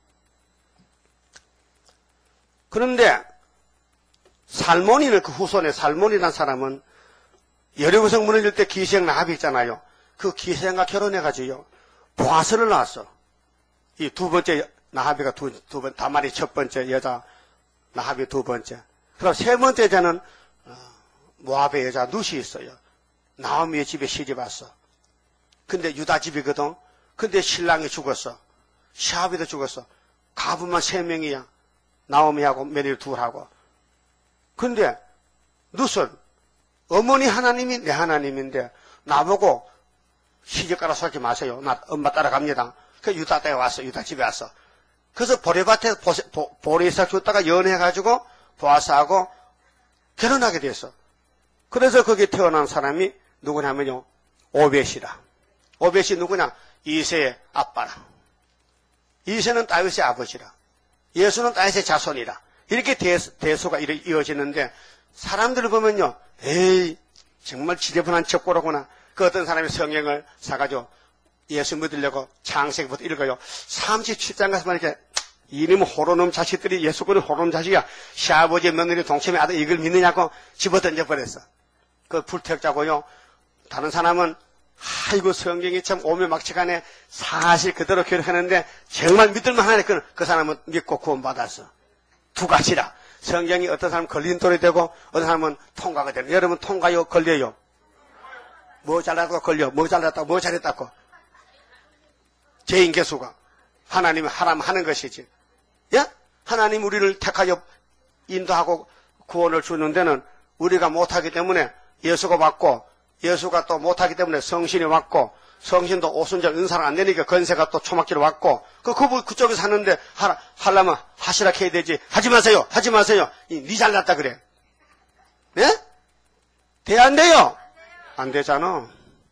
그런데 살몬이는 그 후손의 살몬이라는 사람은 여리고성 무너질 때 기생 라합이 있잖아요. 그 기생과 결혼해가지고요. 보아스를 낳았어. 이 두 번째 나하비가 두, 두 번, 다말이 첫 번째 여자, 나하비 두 번째. 그럼 세 번째 여자는 어, 모압의 여자 룻이 있어요. 나오미의 집에 시집 왔어. 근데 유다 집이거든. 근데 신랑이 죽었어. 시아비도 죽었어. 가부만 세 명이야. 나오미하고 며느리 둘하고. 근데 룻은 어머니 하나님이 내 하나님인데 나보고 시집가라 소리 마세요. 나 엄마 따라갑니다. 그 유다 때에 왔어. 유다 집에 왔어. 그래서 보리밭에 보리싹 줬다가 연애해가지고 보아스하고 결혼하게 됐어. 그래서 거기 태어난 사람이 누구냐면요. 오벳이라. 오벳이 누구냐? 이새의 아빠라. 이새는 다윗의 아버지라. 예수는 다윗의 자손이라. 이렇게 대소가 이어지는데 사람들을 보면요. 에이 정말 지저분한 척고로구나. 그 어떤 사람이 성경을 사가지고 예수 믿으려고 창세기부터 읽어요. 삼십칠 장 가서 이렇게 이놈 호로놈 자식들이 예수권의 호로놈 자식이야. 시아버지 며느리 동생의 아들 이걸 믿느냐고 집어 던져버렸어. 그 불태웠자고요. 다른 사람은 아이고 성경이 참 오묘막측하네. 사실 그대로 기록하는데 정말 믿을만하네. 그, 그 사람은 믿고 구원받았어. 두 가지라. 성경이 어떤 사람은 걸린 돌이 되고 어떤 사람은 통과가 되는. 여러분 통과요 걸려요? 뭐 잘났다고 걸려. 뭐 잘났다고 뭐 잘했다고. 죄인개수가 하나님이 하라면 것이지. 예? 하나님 우리를 택하여 인도하고 구원을 주는 데는 우리가 못하기 때문에 예수가 왔고 예수가 또 못하기 때문에 성신이 왔고 성신도 오순절 은사를 안 되니까 건세가 또 초막기로 왔고 그 그분 그쪽에서 하는데 하라, 하려면 하시라 해야 되지. 하지 마세요. 하지 마세요. 니 잘났다 그래. 예? 돼 안 돼요? 안 되잖아.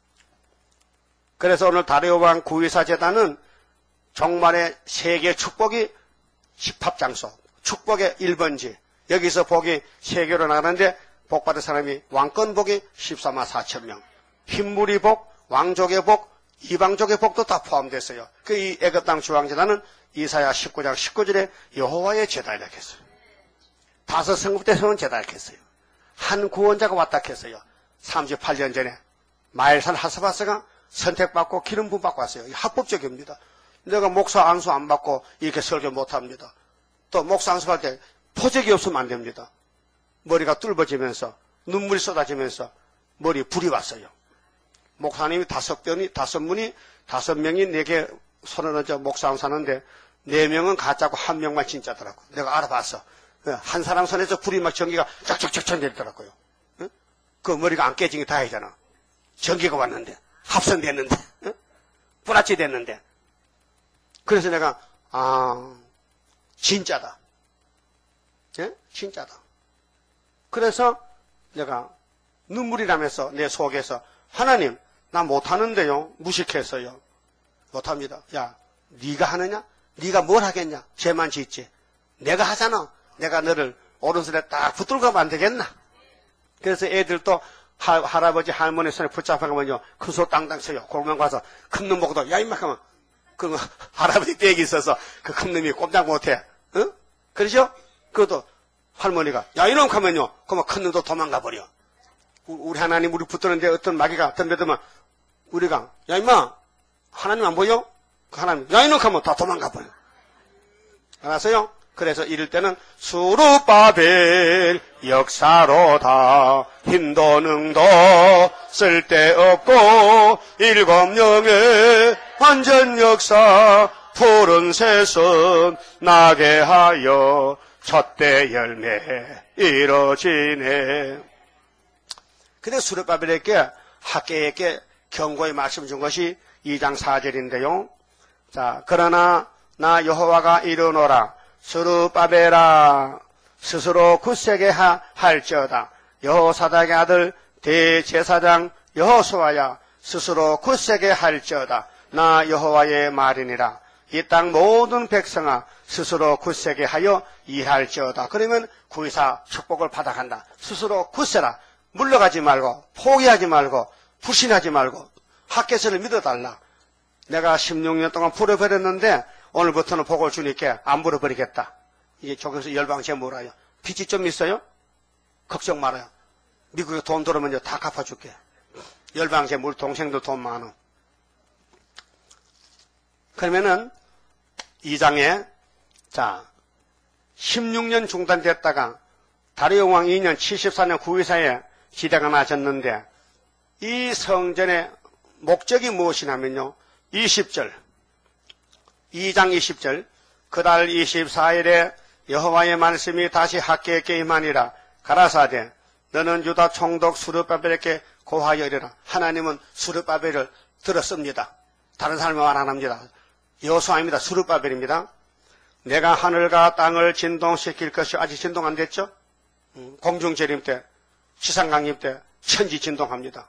그래서 오늘 다리오왕 구이사 제단은 종말의 세계 축복이 집합장소, 축복의 일 번지. 여기서 복이 세계로 나가는데 복받은 사람이 왕권복이 십사만 사천 명. 흰물이 복, 왕족의 복, 이방족의 복도 다 포함됐어요. 그 이 애굽 땅 주왕 제단은 이사야 십구 장 십구 절에 여호와의 제단이라 했어요. 다섯 성읍 때 세운 제단이라 했어요. 한 구원자가 왔다 했어요. 삼십팔 년 전에 마일산 하스바스가 선택받고 기름 부음 받고 왔어요. 합법적입니다. 내가 목사 안수 안 받고 이렇게 설교 못합니다. 또 목사 안수할 때 포적이 없으면 안 됩니다. 머리가 뚫어지면서 눈물이 쏟아지면서 머리에 불이 왔어요. 목사님이 다섯 분이, 다섯 분이, 다섯 명이 내게 손을 얹어 목사함 사는데, 네 명은 가짜고 한 명만 진짜더라고. 내가 알아봤어. 한 사람 손에서 불이 막 전기가 쫙쫙쫙쫙 내리더라고요. 응? 그 머리가 안 깨진 게 다행이잖아. 전기가 왔는데, 합선됐는데, 응? 뿌라치 됐는데. 그래서 내가, 아, 진짜다. 예? 진짜다. 그래서 내가 눈물이 나면서 내 속에서, 하나님, 나 못하는데요. 무식해서요. 못합니다. 야, 네가 하느냐? 네가 뭘 하겠냐? 죄만 짓지. 내가 하잖아. 내가 너를 오른손에 딱 붙들고 가면 안 되겠나? 그래서 애들도 하, 할아버지 할머니 손에 붙잡아가면요. 큰 소 땅땅 쳐요. 골만 가서 큰 놈 보고도 야 임마 하면 그 할아버지 댁이 있어서 그 큰 놈이 꼼짝 못해. 응? 그러죠? 그것도 할머니가 야 이놈 하면요. 그러면 큰 놈도 도망가 버려. 우리 하나님 우리 붙드는데 어떤 마귀가 덤벼들면 우리가 야 임마 하나님 안 보여? 그 하나님 야 이놈 하면 다 도망가 버려. 알았어요? 그래서 이럴 때는 수르바벨 역사로다 힘도 능도 쓸데없고 일곱 영의 완전 역사 푸른 새순 나게 하여 첫대 열매 이루어지네. 근데 수르바벨에게 학계에게 경고의 말씀 준 것이 이 장 사 절인데요. 자, 그러나 나 여호와가 이르노라 수르바벨아 스스로 굳세게 하, 할지어다. 여호사닥의 아들 대제사장 여호수아야 스스로 굳세게 할지어다. 나 여호와의 말이니라. 이 땅 모든 백성아 스스로 굳세게 하여 이할지어다. 그러면 구의사 축복을 받아간다. 스스로 굳세라. 물러가지 말고 포기하지 말고 불신하지 말고 학개서를 믿어달라. 내가 십육 년 동안 불어버렸는데 오늘부터는 복을 주니까 안 불어버리겠다. 이게 저기서 열방제 몰아요. 빚이 좀 있어요? 걱정 말아요. 미국에 돈 들어오면 다 갚아줄게. 열방제 물 동생도 돈 많어. 그러면은 이 장에 자 십육 년 중단됐다가 다리오 왕 이 년 칠십사 년 구의사에 시대가 나졌는데 이 성전의 목적이 무엇이냐면요. 이십 절 이 장 이십 절 그달 이십사 일에 여호와의 말씀이 다시 학계에게 임하니라. 가라사대 너는 유다 총독 수르바벨에게 고하여 이르라. 하나님은 수르바벨을 들었습니다. 다른 사람이 말 안 합니다. 여호수아입니다. 수르바벨입니다. 내가 하늘과 땅을 진동시킬 것이 아직 진동 안 됐죠? 공중재림 때 지상강림 때 천지 진동합니다.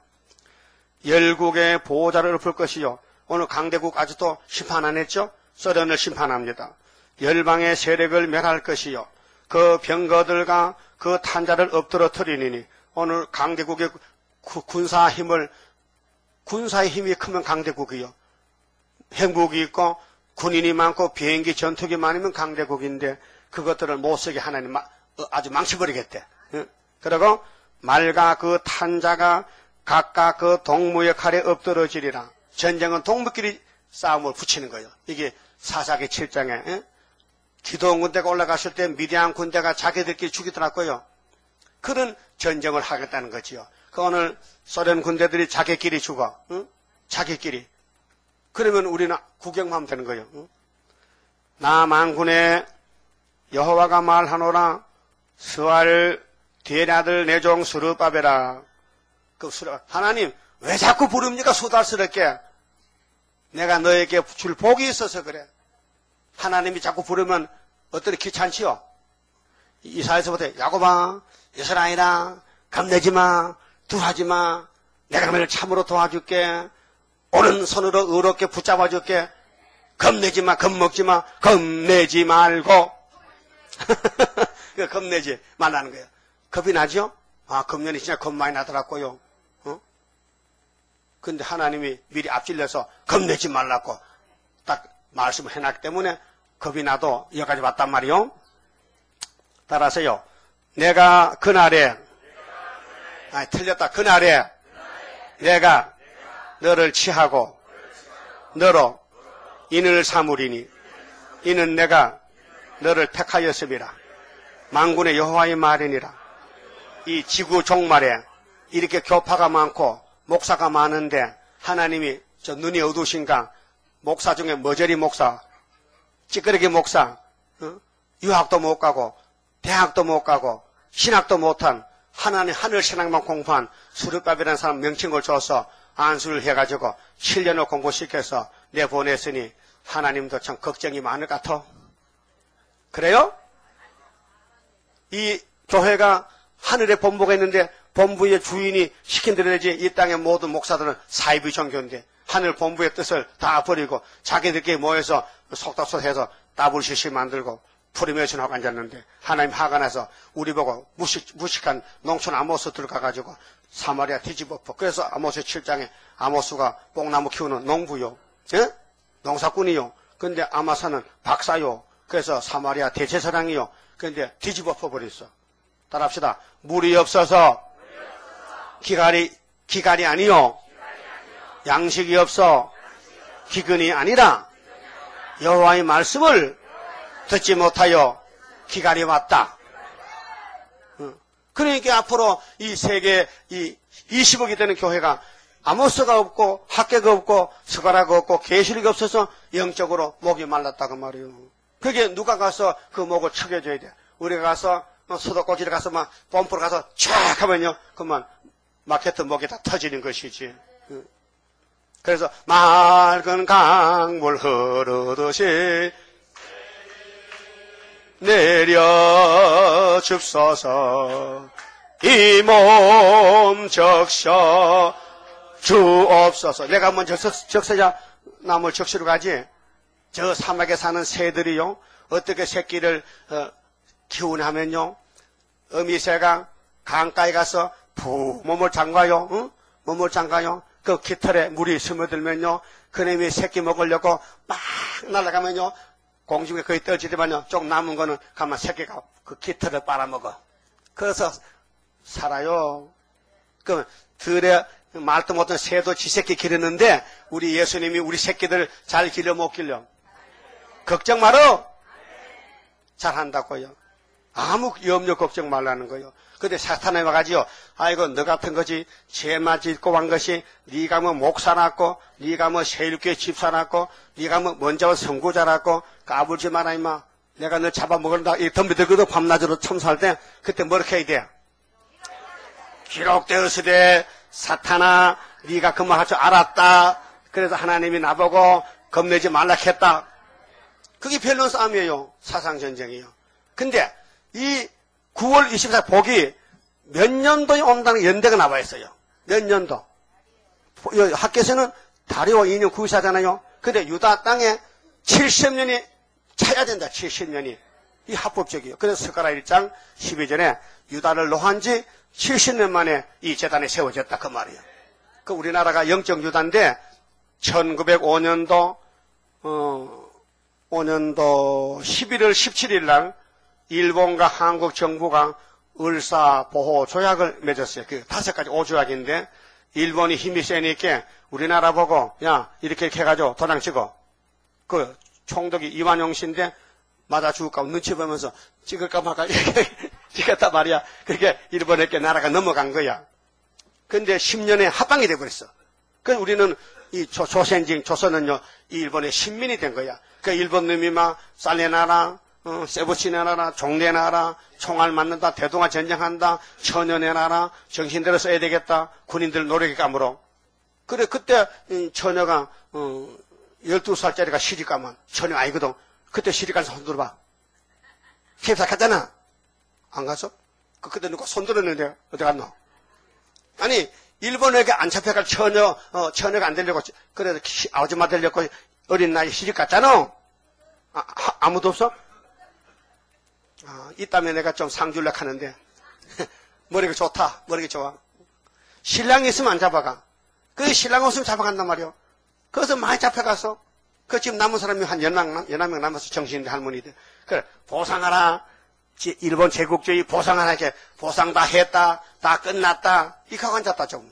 열국의 보호자를 엎을 것이요. 오늘 강대국 아직도 심판 안 했죠? 소련을 심판합니다. 열방의 세력을 멸할 것이요. 그 병거들과 그 탄자를 엎드러 터리니 오늘 강대국의 군사 힘을 군사의 힘이 크면 강대국이요. 행복이 있고 군인이 많고 비행기 전투기 많으면 강대국인데 그것들을 못쓰게 하나님 아주 망쳐버리겠대. 그리고 말과 그 탄자가 각각 그 동무의 칼에 엎드러지리라. 전쟁은 동무끼리 싸움을 붙이는 거예요. 이게 사사기 칠 장에 에? 기도원 군대가 올라갔을 때 미디안 군대가 자기들끼리 죽이더라고요. 그런 전쟁을 하겠다는 거지요. 그 오늘 소련 군대들이 자기끼리 죽어. 응? 자기끼리. 그러면 우리는 구경만 하면 되는 거예요. 응? 나 만군의 여호와가 말하노라 스왈 디엘의 아들 내 종 수르바벨아. 그 수르 하나님 왜 자꾸 부릅니까? 수달스럽게. 내가 너에게 줄 복이 있어서 그래. 하나님이 자꾸 부르면 어떻게 귀찮지요? 이사야서부터 야곱아 이스라엘아 겁내지 마 두하지 마 내가 너를 참으로 도와줄게 오른손으로 의롭게 붙잡아줄게 겁내지 마 겁먹지 마 겁내지 말고 겁내지 말라는 거예요. 겁이 나죠? 아 금년이 진짜 겁 많이 나더라고요. 어? 근데 하나님이 미리 앞질러서 겁내지 말라고 딱 말씀을 해놨기 때문에 겁이 나도 여기까지 왔단 말이요. 따라서요. 내가 그날에 아니 틀렸다. 그날에 내가 너를 치하고 너로 인을 삼으리니 이는 내가 너를 택하였음이라. 만군의 여호와의 말이니라. 이 지구 종말에 이렇게 교파가 많고 목사가 많은데 하나님이 저 눈이 어두우신가 목사 중에 머저리 목사, 찌끄러기 목사, 어? 유학도 못 가고 대학도 못 가고 신학도 못한 하나님 하늘 신앙만 공부한 수르밥이라는 사람 명칭을 줘서 안수를 해가지고 칠 년을 공부시켜서 내보냈으니 하나님도 참 걱정이 많을 것 같아. 그래요? 이 교회가 하늘에 본부가 있는데 본부의 주인이 시킨 대로 되지. 이 땅의 모든 목사들은 사이비 종교인데 하늘 본부의 뜻을 다 버리고 자기들끼리 모여서 속닥속해서 따블시시 만들고 프리메이션하고 앉았는데 하나님 화가 나서 우리 보고 무식, 무식한 농촌 아모스 들어가가지고 사마리아 뒤집어엎어. 그래서 아모스 칠 장에 아모스가 뽕나무 키우는 농부요. 예? 농사꾼이요. 근데 아마사는 박사요. 그래서 사마리아 대제사장이요. 근데 뒤집어엎어 버렸어. 따라합시다. 물이 없어서 기갈이, 기갈이 아니요. 양식이 없어 기근이 아니라 여호와의 말씀을 듣지 못하여 기갈이 왔다. 그러니까 앞으로 이 세계 이 이십억이 되는 교회가 아모스가 없고 학계가 없고 스가라가 없고 계시리가 없어서 영적으로 목이 말랐다고 말이에요. 그게 누가 가서 그 목을 척여줘야 돼. 우리가 가서 수도꼭지를 가서 막 펌프를 가서 쫙 하면요 그만 마케트 목이 다 터지는 것이지. 그래서 맑은 강물 흐르듯이 내려 줍소서 이 몸 적셔 주옵소서. 내가 한번 적서, 적서자 나물 적시러 가지. 저 사막에 사는 새들이요 어떻게 새끼를 어, 키우냐 하면요 어미새가 강가에 가서 푹 몸을 잠가요. 응? 몸을 잠가요. 그 깃털에 물이 스며들면요 그놈이 새끼 먹으려고 막 날아가면요 공중에 거의 떨어지더만요 좀 남은 거는 가만 새끼가 그 깃털을 빨아먹어. 그래서 살아요. 그 들에 말도 못한 새도 지 새끼 기르는데 우리 예수님이 우리 새끼들 잘 길러 못 길러. 걱정 말어. 잘한다고요. 아무 염려 걱정 말라는 거요. 근데 사탄에 와가지고 아이고 너 같은 거지 죄만 짓고 간 것이 네가 뭐 목사 났고 네가 뭐 세일교회 집사 났고 네가 뭐 먼저 선구자 났고 까불지 마라 임마. 내가 너 잡아먹는다. 이 덤비들거든 밤낮으로 참사할 때 그때 뭐렇게 해야 돼? 기록되었으되 사탄아 네가 그 말 할 줄 알았다. 그래서 하나님이 나보고 겁내지 말라 했다. 그게 변론 싸움이에요. 사상전쟁이에요. 근데 이 구월 이십사일 복이 몇 년도에 온다는 연대가 나와 있어요. 몇 년도. 학교에서는 다리오 이 년 구십사잖아요. 근데 유다 땅에 칠십 년이 차야 된다. 칠십 년이. 이 합법적이에요. 그래서 스가랴 일 장 십이 절에 유다를 노한 지 칠십 년 만에 이 재단이 세워졌다. 그 말이에요. 그 우리나라가 영적 유다인데 천구백오 년도 어, 오 년도 십일월 십칠일 날 일본과 한국 정부가 을사보호 조약을 맺었어요. 그 다섯 가지 오조약인데 일본이 힘이 세니까 우리나라 보고 야 이렇게 이렇게 해가지고 도장치고 그 총독이 이완용 씨인데 맞아 죽을까 눈치 보면서 찍을까 말까 찍었단 말이야. 그렇게 일본에게 나라가 넘어간 거야. 근데 십 년에 합방이 돼버렸어. 그래서 우리는 이 조, 조선징 조선은요 이 일본의 신민이 된 거야. 그 일본 놈이 막 살레나라 어, 세부치내놔라, 종내놔라, 총알 맞는다, 대동아 전쟁한다, 처녀내놔라, 정신대로 써야 되겠다, 군인들 노력이 까물어. 그래, 그때, 이 처녀가, 어, 열두 살짜리가 시집가면, 처녀 아니거든. 그때 시집가서 손 들어봐. 캡사 갔잖아. 안 갔어? 그, 그때 누가 손 들었는데, 어디 갔노? 아니, 일본에게 안 잡혀갈 처녀, 어, 처녀가 안 되려고, 그래도 아줌마 되려고 어린 나이 시집 갔잖아. 아, 아무도 없어? 아, 이따면 내가 좀 상줄락 하는데 머리가 좋다. 머리가 좋아. 신랑이 있으면 안 잡아가. 그 신랑 없으면 잡아간단 말이요. 그래서 많이 잡혀가서 그 지금 남은 사람이 한 연명, 연한 명 남아서 정신인데 할머니들. 그래 보상하라. 일본 제국주의 보상하라. 이렇게 보상 다 했다. 다 끝났다. 이거 앉았다 좀.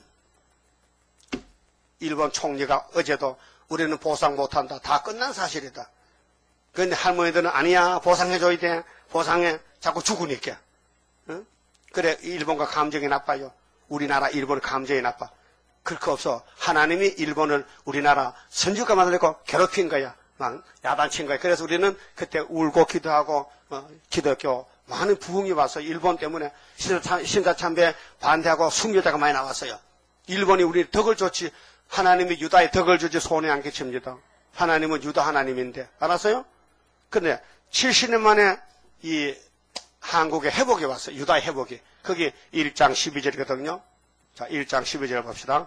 일본 총리가 어제도 우리는 보상 못한다. 다 끝난 사실이다. 그런데 할머니들은 아니야. 보상해줘야 돼. 보상해. 자꾸 죽으니까. 응? 그래 일본과 감정이 나빠요. 우리나라 일본 감정이 나빠. 그렇게 없어. 하나님이 일본을 우리나라 선지국가 만들고 괴롭힌 거야. 막 야단친 거야. 그래서 우리는 그때 울고 기도하고 어, 기독교 많은 부흥이 와서 일본 때문에 신사참배 반대하고 순교자가 많이 나왔어요. 일본이 우리 덕을 줬지 하나님이 유다의 덕을 주지 손해 안 끼칩니다. 하나님은 유다 하나님인데 알았어요? 근데 칠십 년 만에 이 한국의 회복이 왔어요. 유다의 회복이. 거기 일 장 십이 절이거든요. 자, 일 장 십이 절 봅시다.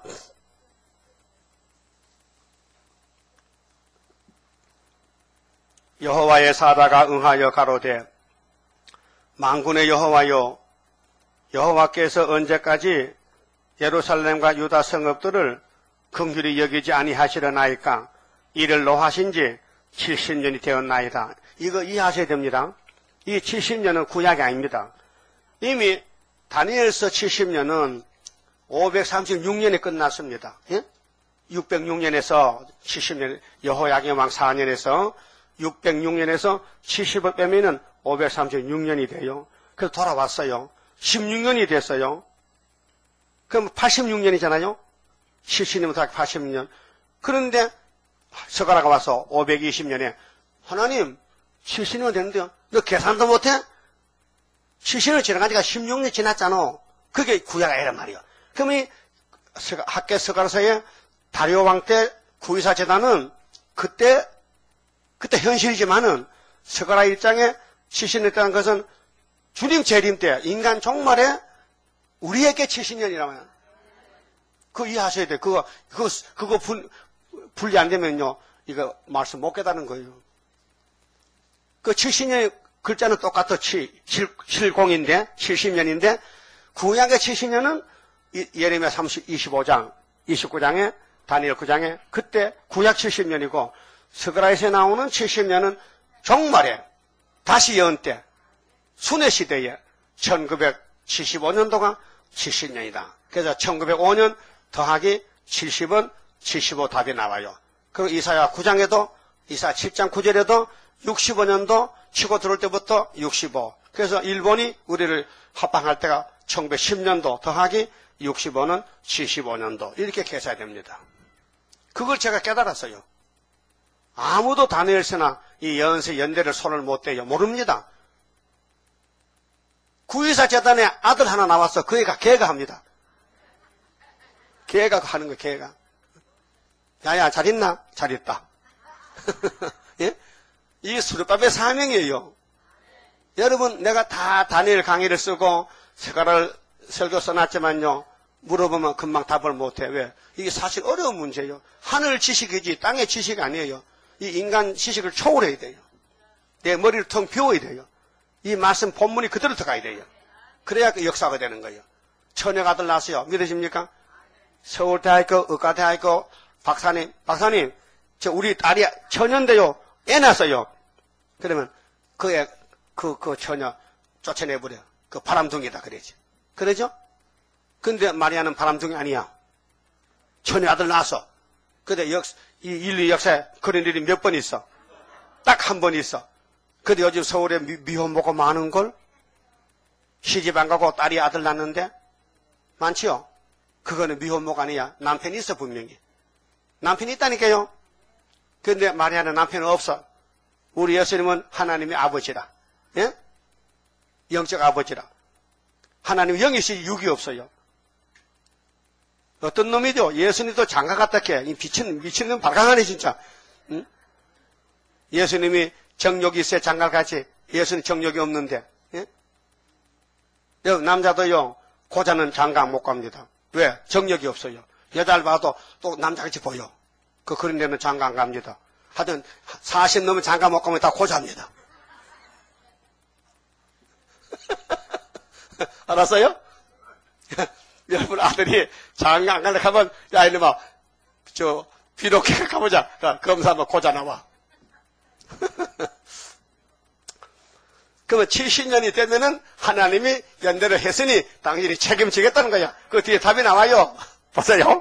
여호와의 사자가 응하여 가로되 만군의 여호와여 여호와께서 언제까지 예루살렘과 유다 성읍들을 긍휼히 여기지 아니하시려나이까 이를 노하신 지 칠십 년이 되었나이다. 이거 이해하셔야 됩니다. 이 칠십 년은 구약이 아닙니다. 이미 다니엘서 칠십 년은 오백삼십육 년에 끝났습니다. 예? 육백육 년에서 칠십 년, 여호야김 왕 사 년에서 육백육 년에서 칠십을 빼면은 오백삼십육 년이 돼요. 그래서 돌아왔어요. 십육 년이 됐어요. 그럼 팔십육 년이잖아요. 칠십 년부터 팔십육 년. 그런데 서가라가 와서 오백이십 년에 하나님 칠십 년 됐는데요. 너 계산도 못해? 칠십 년 지나간 지가 십육 년 지났잖아. 그게 구약 아니란 말이야. 그럼 이 학계 서가라서의 다리오 왕 때 구이사 제단은 그때 그때 현실이지만은 서가라 일장에 칠십 년 됐다는 것은 주님 재림 때 인간 종말에 우리에게 칠십 년이라면 그거 이해하셔야 돼. 그거 그거 그거 분, 분리 안 되면요 이거 말씀 못 깨닫는 거예요. 그 칠십 년의 글자는 똑같아. 칠공인데 칠십 년인데 구약의 칠십 년은 예레미야 이십오 장 이십구 장에 다니엘 구 장에 그때 구약 칠십 년이고 스가랴에서 나오는 칠십 년은 종말에 다시 예언 때 순회 시대에 천구백칠십오 년도가 칠십 년이다. 그래서 천구백오 년 더하기 칠십은 칠십오 답이 나와요. 그리고 이사야 구 장에도 이사야 칠 장 구 절에도 육십오 년도 치고 들어올 때부터 육십오. 그래서 일본이 우리를 합방할 때가 천구백십 년도 더하기 육십오는 칠십오 년도 이렇게 계산해야 됩니다. 그걸 제가 깨달았어요. 아무도 다니엘서나 이 연세 연대를 손을 못 대요. 모릅니다. 구이사 재단에 아들 하나 나왔어. 그 애가 걔가 합니다. 걔가 하는 거야. 걔가. 야야 잘 있나? 잘 있다. 예? 이게 수르밥의 사명이에요. 여러분 내가 다 다니엘 강의를 쓰고 세가를 설교 써놨지만요. 물어보면 금방 답을 못해. 왜? 이게 사실 어려운 문제예요. 하늘 지식이지 땅의 지식이 아니에요. 이 인간 지식을 초월해야 돼요. 내 머리를 텅 비워야 돼요. 이 말씀 본문이 그대로 들어가야 돼요. 그래야 그 역사가 되는 거예요. 처녀가 아들 낳았어요. 믿으십니까? 서울대학교, 의과대학교 박사님, 박사님, 저 우리 딸이 처녀인데요. 애 낳았어요. 그러면 그 애, 그, 그 처녀 쫓아내버려. 그 바람둥이다 그러지. 그러죠? 근데 마리아는 바람둥이 아니야. 처녀 아들 낳았어. 근데 역, 이 인류 역사에 그런 일이 몇 번 있어. 딱 한 번 있어. 근데 요즘 서울에 미, 미혼모가 많은 걸? 시집 안 가고 딸이 아들 낳는데? 많지요? 그거는 미혼모가 아니야. 남편이 있어, 분명히. 남편이 있다니까요. 근데 마리아는 남편은 없어. 우리 예수님은 하나님의 아버지라. 예? 영적 아버지라. 하나님 영이시 육이 없어요. 어떤 놈이죠? 예수님도 장가 갔다 캐. 이 미친, 미친놈 발광하네, 진짜. 응? 예수님이 정욕이 있어야 장가 가지. 예수는 정욕이 없는데. 예? 남자도요, 고자는 장가 못 갑니다. 왜? 정욕이 없어요. 여자를 봐도 또 남자같이 보여. 그, 그런 데는 장가 안 갑니다. 하여튼, 사십 넘으면 장가 못 가면 다 고자입니다. 알았어요? 여러분 아들이 장가 안 가려고 하면 야 이놈아 저 비록회 가보자. 검사하면 고자 나와. 그러면 칠십 년이 되면은 하나님이 연대를 했으니 당신이 책임지겠다는 거야. 그 뒤에 답이 나와요. 보세요.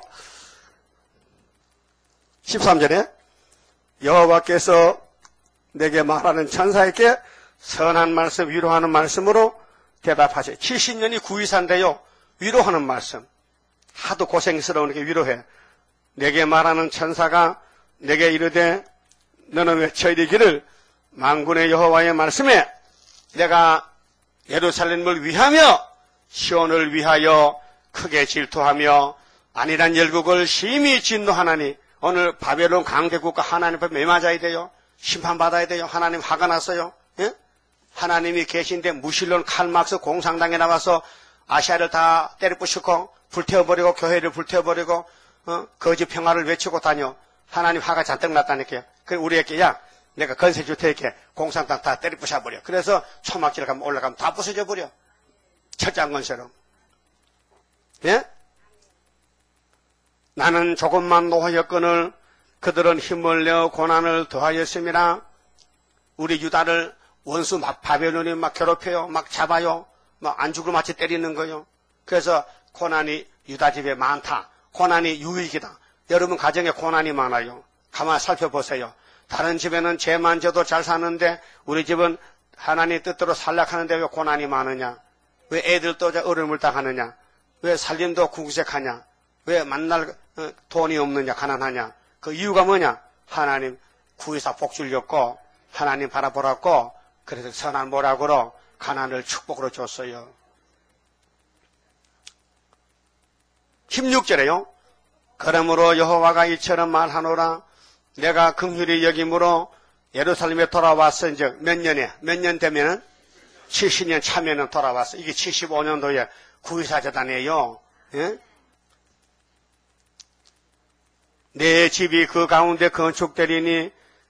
십삼 절에 여호와께서 내게 말하는 천사에게 선한 말씀 위로하는 말씀으로 대답하세요. 칠십 년이 구이사인데요. 위로하는 말씀. 하도 고생스러우니까 위로해. 내게 말하는 천사가 내게 이르되 너는 외쳐 이르기를 만군의 여호와의 말씀에 내가 예루살렘을 위하며 시온을 위하여 크게 질투하며 안일한 열국을 심히 진노하나니. 오늘 바벨론 강대국과 하나님 앞에 매맞아야 돼요. 심판받아야 돼요. 하나님 화가 났어요. 예? 하나님이 계신데 무신론 칼막스 공산당에 나와서 아시아를 다 때려부시고 불태워버리고 교회를 불태워버리고 어? 거짓 평화를 외치고 다녀. 하나님 화가 잔뜩 났다니까요. 그래 우리에게 야 내가 건세 줄 테니까 공산당 다 때려부셔버려. 그래서 초막질 가면 올라가면 다 부서져 버려. 철장건처럼. 예? 나는 조금만 노하였거늘 그들은 힘을 내어 고난을 더하였음이라. 우리 유다를 원수 막 바벨론이 막 괴롭혀요. 막 잡아요. 막 안죽을 마치 때리는 거요. 그래서 고난이 유다 집에 많다. 고난이 유익이다. 여러분 가정에 고난이 많아요. 가만 살펴보세요. 다른 집에는 죄만 져도 잘 사는데 우리 집은 하나님 뜻대로 살락하는데 왜 고난이 많으냐? 왜 애들도 어려움을 당하느냐? 왜 살림도 궁색하냐? 왜 만날 돈이 없느냐? 가난하냐? 그 이유가 뭐냐? 하나님 구의사 복줄 줬고 하나님 바라보라고 그래서 선한 모락으로 가난을 축복으로 줬어요. 십육 절에요. 그러므로 여호와가 이처럼 말하노라. 내가 긍휼히 여김으로 예루살렘에 돌아왔은즉 몇 년에 몇 년 되면은 칠십 년 차면은 돌아왔어. 이게 칠십오 년도에 구의사 재단이에요. 예? 내 집이 그 가운데 건축되리니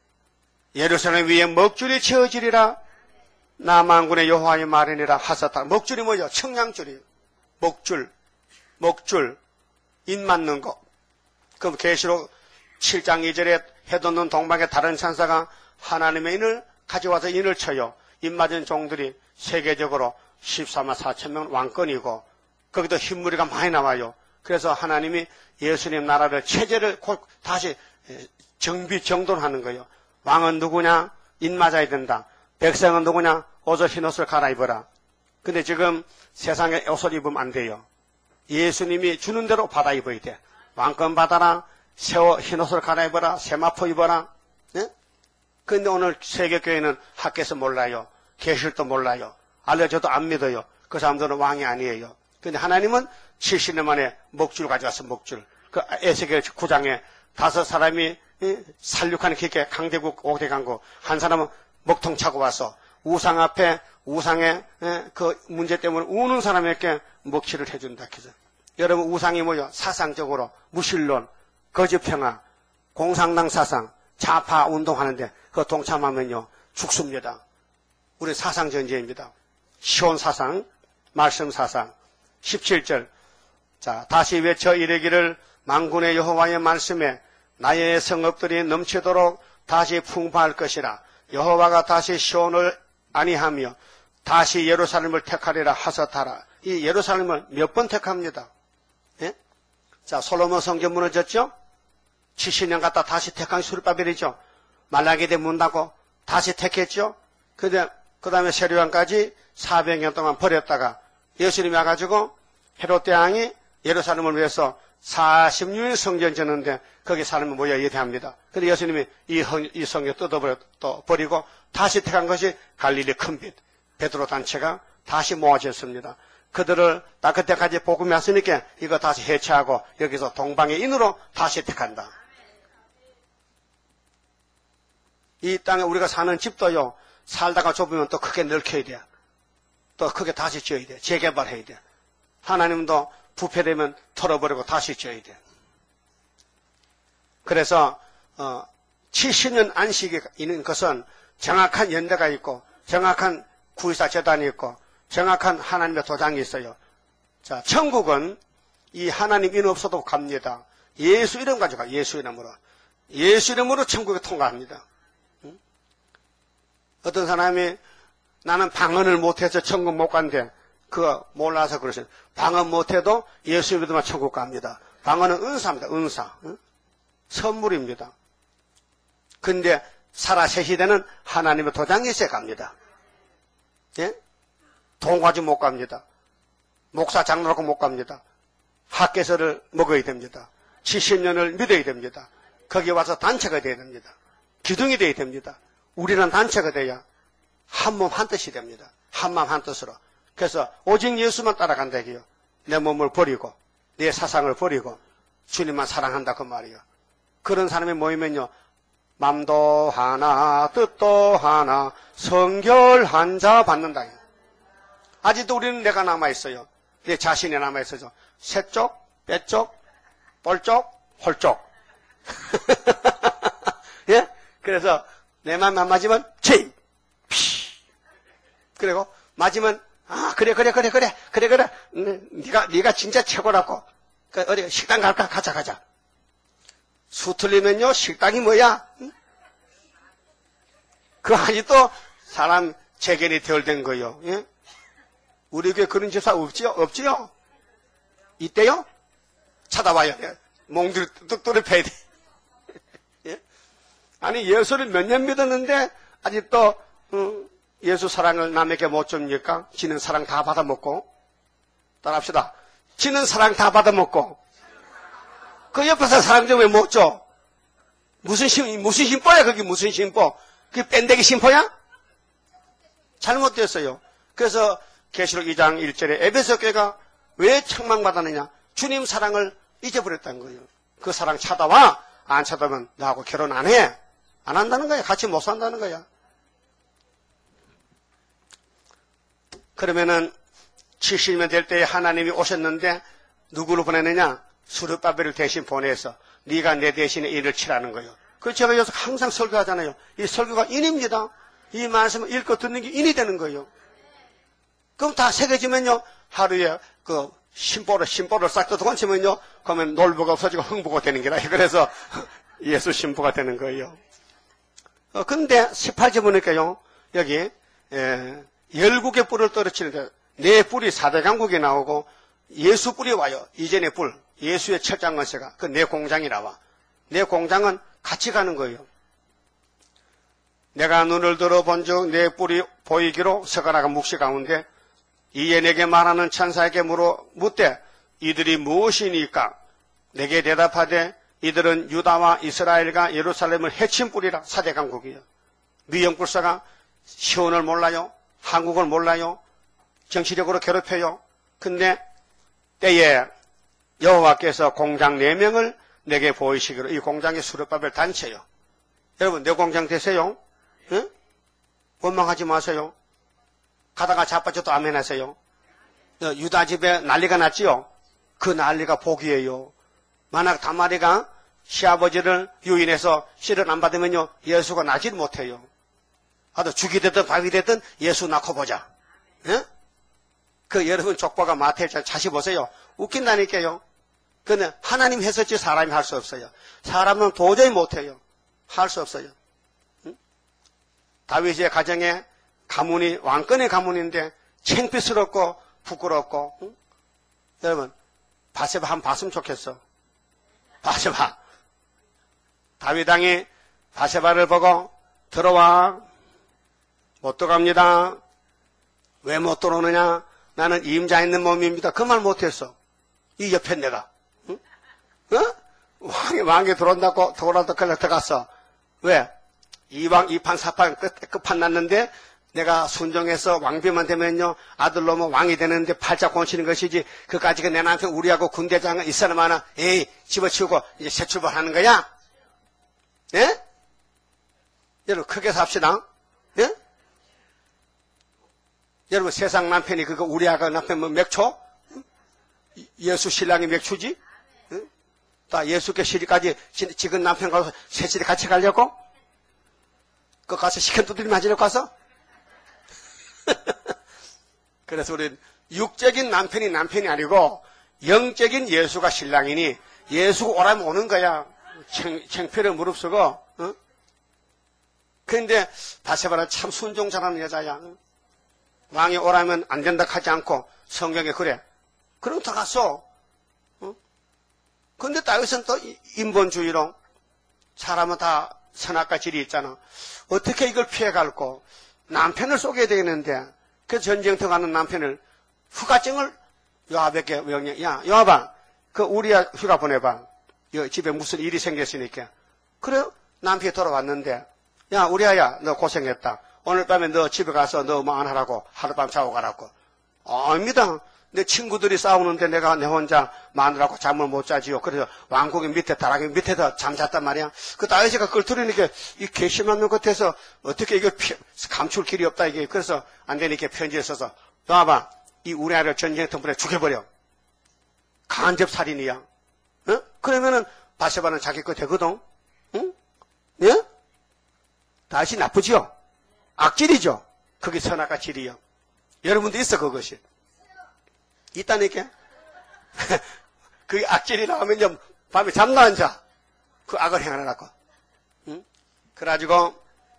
예루살렘 위에 먹줄이 채워지리라. 나 만군의 여호와의 말이니라 하사타. 먹줄이 뭐죠? 청량줄이에요. 먹줄, 먹줄, 인 맞는 거. 그럼 계시록 칠 장 이 절에 해돋는 동방의 다른 천사가 하나님의 인을 가져와서 인을 쳐요. 인 맞은 종들이 세계적으로 십사만 사천 명 왕권이고 거기도 흰무리가 많이 나와요. 그래서 하나님이 예수님 나라를 체제를 다시 정비 정돈하는 거예요. 왕은 누구냐? 인 맞아야 된다. 백성은 누구냐? 옷을 흰옷을 갈아입어라. 근데 지금 세상에 옷을 입으면 안 돼요. 예수님이 주는 대로 받아 입어야 돼. 왕권 받아라. 새 흰옷을 갈아입어라. 세마포 입어라. 네? 근데 오늘 세계교회는 학교에서 몰라요. 계실도 몰라요. 알려줘도 안 믿어요. 그 사람들은 왕이 아니에요. 근데 하나님은 칠십 년 만에 먹줄 가져왔어. 먹줄. 그 에스겔 구 장에 다섯 사람이 살육하는 기계 강대국 오대 강국 한 사람은 먹통 차고 와서 우상 앞에 우상의 그 문제 때문에 우는 사람에게 먹칠을 해준다. 그래서 여러분 우상이 뭐요? 사상적으로 무신론, 거짓평화, 공산당 사상, 좌파 운동하는데 그 동참하면요 죽습니다. 우리 사상 전쟁입니다. 시온 사상, 말씀 사상. 십칠 절. 자, 다시 외쳐 이르기를 만군의 여호와의 말씀에 나의 성읍들이 넘치도록 다시 풍부할 것이라. 여호와가 다시 시온을 아니하며 다시 예루살렘을 택하리라 하사타라. 이 예루살렘을 몇 번 택합니다. 예? 자, 솔로몬 성전 무너졌죠? 칠십 년 갔다 다시 택한 수르바벨이죠. 말라기대 문 닫고 다시 택했죠. 근데 그 다음에 세례요한까지 사백 년 동안 버렸다가 예수님이 와가지고 헤롯 대왕이 예루살렘을 위해서 사십 년 성전 짓는데 거기 사람이 모여 예배합니다. 근데 예수님이 이, 이 성전 뜯어버려 또 버리고 다시 택한 것이 갈릴리 큰빛 베드로 단체가 다시 모아졌습니다. 그들을 딱 그때까지 복음이 왔으니까 이거 다시 해체하고 여기서 동방의 인으로 다시 택한다. 이 땅에 우리가 사는 집도요 살다가 좁으면 또 크게 넓혀야 돼. 또 크게 다시 지어야 돼. 재개발해야 돼. 하나님도 부패되면 털어버리고 다시 지어야 돼. 그래서 어, 칠십 년 안식이 있는 것은 정확한 연대가 있고 정확한 구의사 재단이 있고 정확한 하나님의 도장이 있어요. 자, 천국은 이 하나님 이름 없어도 갑니다. 예수 이름 가지고 가. 예수 이름으로. 예수 이름으로 천국에 통과합니다. 응? 어떤 사람이 나는 방언을 못해서 천국 못 간대. 그거 몰라서 그러세요. 방언 못해도 예수 믿으면 천국 갑니다. 방언은 은사입니다. 은사. 응? 선물입니다. 근데 살아새 시대는 하나님의 도장이 있어야 갑니다. 예? 돈 가지고 못 갑니다. 목사 장로라고 못 갑니다. 학개서를 먹어야 됩니다. 칠십 년을 믿어야 됩니다. 거기 와서 단체가 돼야 됩니다. 기둥이 돼야 됩니다. 우리는 단체가 돼야 한 몸 한 뜻이 됩니다. 한 마음 한 뜻으로. 그래서 오직 예수만 따라간다 이게요. 내 몸을 버리고 내 사상을 버리고 주님만 사랑한다 그 말이에요. 그런 사람이 모이면요. 맘도 하나 뜻도 하나 성결한 자 받는다. 아직도 우리는 내가 남아있어요. 내 자신이 남아있어요. 새쪽, 빼쪽, 뻘쪽, 홀쪽. 예? 그래서 내 맘 안 맞으면 치! 피! 그리고 맞으면 아 그래 그래 그래 그래 그래 그래 네가 네가 진짜 최고라고. 그 어디 식당 갈까? 가자 가자. 수 틀리면요 식당이 뭐야? 응? 그 아직도 사람 재견이 덜된 거요. 예? 우리 교회 그런 집사 없지요? 없지요? 이때요? 찾아와요. 몽둥이 뚝뚝을 패야 돼. 예? 아니 예수를 몇 년 믿었는데 아직도 어, 예수 사랑을 남에게 못 줍니까? 지는 사랑 다 받아먹고. 따라합시다. 지는 사랑 다 받아먹고. 그 옆에서 사랑 좀 왜 못 줘? 무슨 심, 무슨 심보야, 그게 무슨 심보? 그게 뺀데기 심보야? 잘못됐어요. 그래서 계시록 이 장 일 절에 에베소 교회가 왜 책망받았느냐? 주님 사랑을 잊어버렸다는 거예요. 그 사랑 찾아와. 안 찾아오면 나하고 결혼 안 해. 안 한다는 거야. 같이 못 산다는 거야. 그러면은 칠십 년 될 때에 하나님이 오셨는데 누구를 보내느냐? 수르바벨을 대신 보내서 네가 내 대신에 인을 치라는 거예요. 그래서 제가 여기서 항상 설교하잖아요. 이 설교가 인입니다. 이 말씀을 읽고 듣는 게 인이 되는 거예요. 그럼 다 새겨지면요. 하루에 그 심보를 심보를 싹 뜯어건치면요. 그러면 놀부가 없어지고 흥부가 되는 게라. 그래서 예수 신부가 되는 거예요. 어, 근데 십팔 절 보니까요. 여기 에, 열국의 뿔을 떨어치는데 내 뿔이 사대 강국이 나오고 예수 뿔이 와요. 이전의 뿔. 예수의 철장건세가 그 내 공장이 나와. 내 공장은 같이 가는 거예요. 내가 눈을 들어본 즉 내 뿔이 보이기로 서가라가 묵시 가운데 이에 내게 말하는 천사에게 물어 묻되 이들이 무엇이니까? 내게 대답하되 이들은 유다와 이스라엘과 예루살렘을 해친 뿔이라. 사대 강국이요. 미영불사가 시온을 몰라요. 한국을 몰라요. 정치적으로 괴롭혀요. 근데 때에 여호와께서 공장 네 명을 내게 보이시기로. 이 공장이 수르바벨 단체요. 여러분 내 공장 되세요? 응? 원망하지 마세요. 가다가 자빠져도 아멘 하세요. 유다 집에 난리가 났지요. 그 난리가 복이에요. 만약 다말이가 시아버지를 유인해서 씨를 안 받으면요 예수가 나질 못해요. 하도 죽이 됐든 밥이 됐든 예수 낳고 보자. 예? 그 여러분 족보가 마태일 장 다시 보세요. 웃긴다니까요. 근데 하나님 했었지 사람이 할 수 없어요. 사람은 도저히 못해요. 할 수 없어요. 응? 다윗의 가정에 가문이 왕권의 가문인데 창피스럽고 부끄럽고. 응? 여러분 바세바 한번 봤으면 좋겠어. 바세바. 다윗 왕이 바세바를 보고 들어와. 못 들어갑니다. 왜 못 들어오느냐? 나는 임자 있는 몸입니다. 그 말 못했어. 이 옆에 내가. 응? 어? 왕이 왕이 들어온다고 들어온다고 들어갔어. 왜? 이왕 이판 사판 끝, 끝판 났는데 내가 순종해서 왕비만 되면요 아들 놈은 왕이 되는데 팔자 곤치는 것이지 그까지가 내 남편 우리하고 군대장은 이 사람 하나 에이 집어치우고 이제 새 출발하는 거야? 예? 여러분 크게 삽시다. 예? 여러분 세상 남편이 그거 우리하고 남편 뭐 맥초? 예수 신랑이 맥주지? 응? 다 예수께 시리까지 지금 남편 가서 셋이 같이 가려고? 그 가서 시큰 두드리 맞으려고 가서? 그래서 우리 육적인 남편이 남편이 아니고 영적인 예수가 신랑이니 예수가 오라면 오는 거야. 창, 창피를 무릅쓰고. 응? 그런데 바세바는 참 순종 잘하는 여자야. 응? 왕이 오라면 안 된다 하지 않고 성경에 그래. 그럼 다 갔어. 어? 근데 다윗은 또 인본주의로 사람은 다 선악과 질이 있잖아. 어떻게 이걸 피해갈고 남편을 쏘게 되겠는데 그 전쟁터 가는 남편을 후가증을 요압에게 명령. 야 요압아 그 우리야 휴가 보내봐. 여 집에 무슨 일이 생겼으니까. 그래 남편이 돌아왔는데 야 우리야 너 고생했다. 오늘 밤에 너 집에 가서 너 뭐 안 하라고 하룻밤 자고 가라고. 아닙니다. 내 친구들이 싸우는데 내가 내 혼자 마누라고 잠을 못 자지요. 그래서 왕궁의 밑에 다락의 밑에서 잠잤단 말이야. 그 다윗이가 그걸 들으니까 이 괘씸한 놈 같아서 어떻게 이거 감출 길이 없다 이게. 그래서 안 되니까 편지에 써서 봐봐 이 우리아를 전쟁터불에 죽여버려. 간접 살인이야. 어? 그러면은 바세바는 자기 거 되거든. 응? 예? 다시 나쁘지요? 악질이죠? 그게 선악과 질이요. 여러분도 있어 그것이. 있다니까? 그 악질이 나오면 좀 밤에 잠도 안 자. 그 악을 행하라고. 응? 그래가지고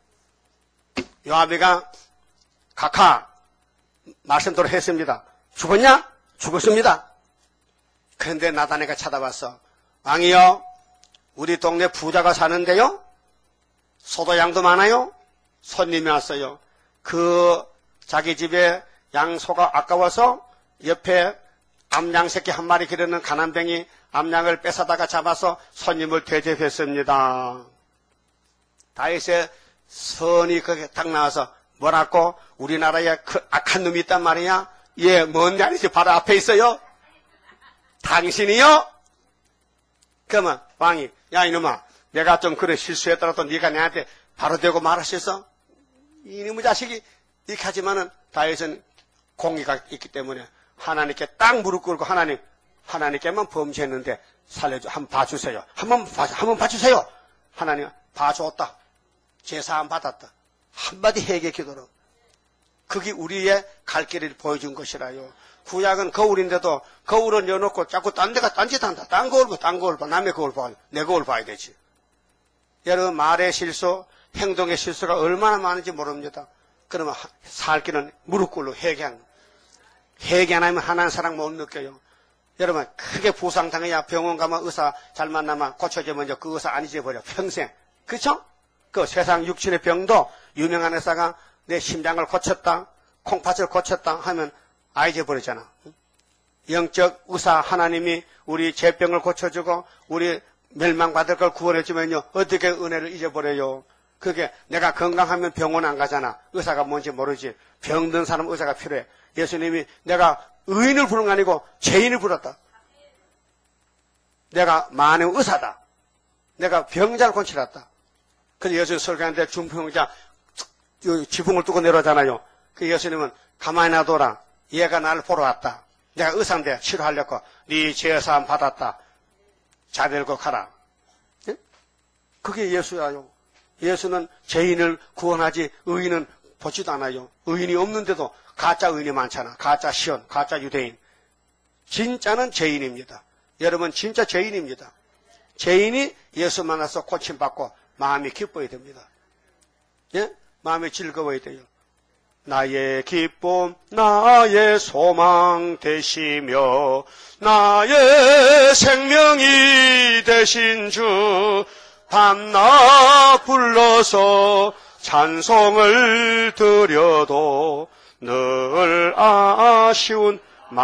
요압이가 각하 말씀대로 했습니다. 죽었냐? 죽었습니다. 그런데 나다네가 찾아왔어. 왕이요, 우리 동네 부자가 사는데요, 소도양도 많아요. 손님이 왔어요. 그 자기 집에 양소가 아까워서 옆에 암양 새끼 한 마리 기르는 가난뱅이 암양을 뺏어다가 잡아서 손님을 대접했습니다. 다윗의 선이 거기에 딱 나와서 뭐라고? 우리나라에 그 악한 놈이 있단 말이야. 예, 뭔데 아니지 바로 앞에 있어요. 당신이요? 그러면 왕이 야 이놈아 내가 좀 그래 실수했더라도 네가 내한테 바로 대고 말할 수 있어? 이놈의 자식이 이렇게 하지만은 다윗은 공의가 있기 때문에 하나님께 딱 무릎 꿇고 하나님 하나님께만 범죄했는데 살려줘 한번 봐주세요. 한번 봐 한번 봐주세요. 하나님 봐줬다. 제사함 받았다. 한마디 회개 기도로. 그게 우리의 갈 길을 보여준 것이라요. 구약은 거울인데도 거울을 여놓고 자꾸 딴 데가 딴짓한다. 딴 거울 봐, 딴 거울 봐. 남의 거울 봐. 내 거울 봐야 되지. 여러분 말의 실수, 행동의 실수가 얼마나 많은지 모릅니다. 그러면 살 길은 무릎 꿇고 회개하는 거예요. 회개 안 하면 하나님 사랑 못 느껴요. 여러분 크게 부상당해야 병원 가면 의사 잘 만나면 고쳐지면 그 의사 안 잊어버려. 평생. 그쵸? 그 세상 육신의 병도 유명한 의사가 내 심장을 고쳤다, 콩팥을 고쳤다 하면 아 잊어버리잖아. 영적 의사 하나님이 우리 죄병을 고쳐주고 우리 멸망받을 걸 구원해주면요 어떻게 은혜를 잊어버려요. 그게 내가 건강하면 병원 안 가잖아. 의사가 뭔지 모르지. 병든 사람 의사가 필요해. 예수님이 내가 의인을 부른 거 아니고 죄인을 불렀다. 내가 만의 의사다. 내가 병자를 고치렀다. 그래서 예수님 설교하는데 중풍자 지붕을 뚫고 내려오잖아요. 그 예수님은 가만히 놔둬라. 얘가 나를 보러 왔다. 내가 의사인데 치료하려고 네 죄사함 받았다. 자들고 가라. 예? 그게 예수야요. 예수는 죄인을 구원하지 의인은 보지도 않아요. 의인이 없는데도 가짜 의인이 많잖아. 가짜 시온, 가짜 유대인. 진짜는 죄인입니다. 여러분 진짜 죄인입니다. 죄인이 예수 만나서 고침받고 마음이 기뻐야 됩니다. 예? 마음이 즐거워야 돼요. 나의 기쁨, 나의 소망 되시며 나의 생명이 되신 주 밤낮 불러서 찬송을 드려도 늘 아쉬운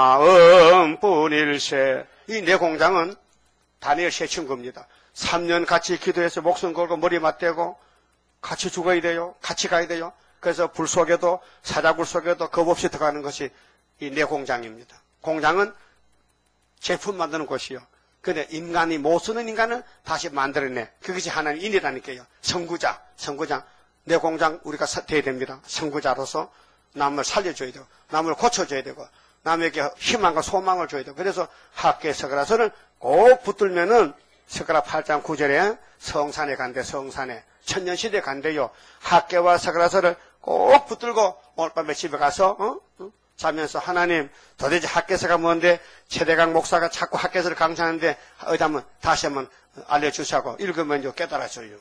마음뿐일세. 이 내 공장은 다니엘 세 친구입니다. 삼 년 같이 기도해서 목숨 걸고 머리 맞대고 같이 죽어야 돼요. 같이 가야 돼요. 그래서 불 속에도 사자굴 속에도 겁 없이 들어가는 것이 이 내 공장입니다. 공장은 제품 만드는 곳이요. 근데 인간이 못 쓰는 인간을 다시 만들어내. 그것이 하나님 인이라니까요. 선구자, 선구자. 내 공장 우리가 돼야 됩니다. 선구자로서 남을 살려줘야 되고 남을 고쳐줘야 되고 남에게 희망과 소망을 줘야 되고. 그래서 학계 서가라서를 꼭 붙들면은 서가라 팔 장 구 절에 성산에 간대. 성산에 천년시대에 간대요. 학계와 서가라서를 꼭 붙들고 오늘 밤에 집에 가서 어? 어? 자면서 하나님 도대체 학계서가 뭔데 최대강 목사가 자꾸 학계서를 강조하는데 어디 한번 다시 한번 알려주시고 읽으면 깨달아져요.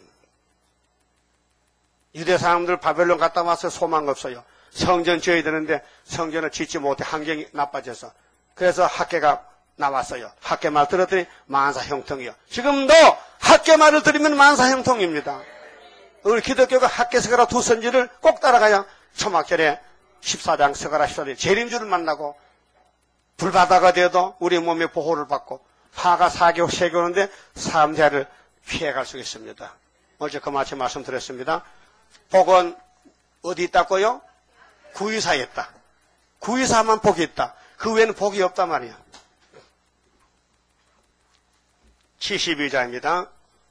유대 사람들 바벨론 갔다 와서 소망 없어요. 성전 지어야 되는데 성전을 짓지 못해 환경이 나빠져서 그래서 학계가 나왔어요. 학계 말 들었더니 만사 형통이요. 지금도 학계 말을 들으면 만사 형통입니다. 우리 기독교가 학계 서가라 두 선지를 꼭 따라가야 초막절에 십사 장 서가라 십사 절 재림주를 만나고 불바다가 되어도 우리 몸에 보호를 받고 파가 사교, 세교 오는데 삼자를 피해갈 수 있습니다. 어제 그 마치 말씀드렸습니다. 복은 어디 있다고요? 구의사에 있다. 구의사만 복이 있다. 그 외에는 복이 없단 말이야. 칠십이 자입니다.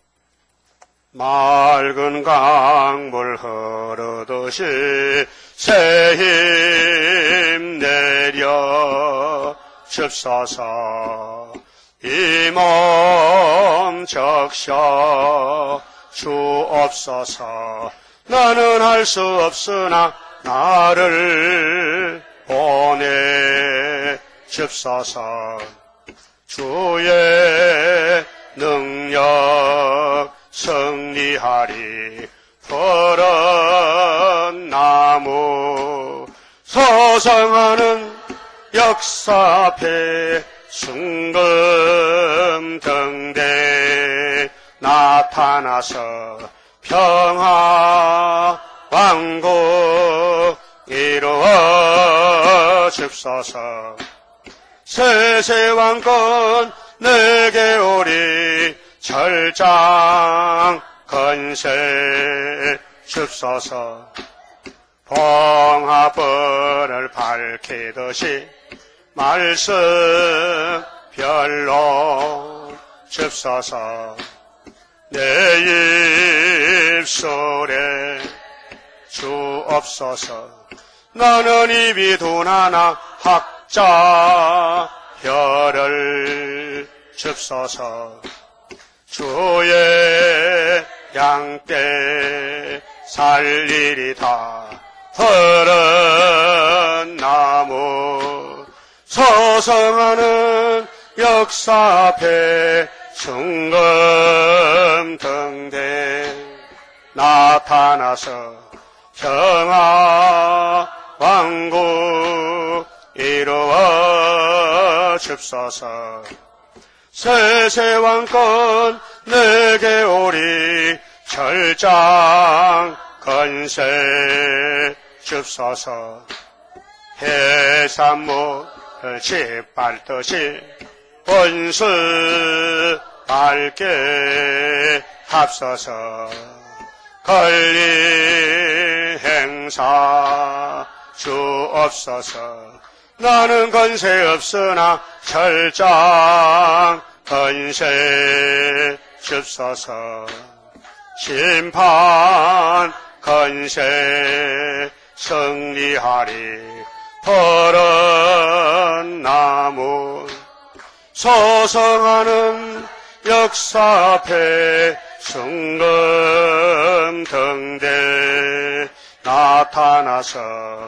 맑은 강물 흐르듯이 새 힘 내려 줍소서. 이 몸 적셔 주옵소서. 나는 할 수 없으나 나를 보내 줍소서. 주의 능력 승리하리. 푸른 나무 소성하는 역사 앞에 순금등대 나타나서 평화 왕국 이루어 줍소서. 세세 왕권 내게 오리. 철장 건세 줍소서. 봉화불을 밝히듯이 말씀 별로 줍소서. 내 입술에 주옵소서. 나는 입이 둔하나 학자 혀를 줍소서. 주의 양떼 살리리다. 푸른 나무 소성하는 역사 앞에 순금등대 나타나서 평화 왕국 이루어 줍소서. 세세 왕권 내게 오리. 철장 건세 줍소서. 해산물을 짓밟듯이 원수 밝게 합서서. 권리 행사 주옵소서. 나는 건세 없으나 철장 건세 줍소서. 심판 건세 승리하리. 푸른 나무 소성하는 역사 앞에 순금등대 나타나서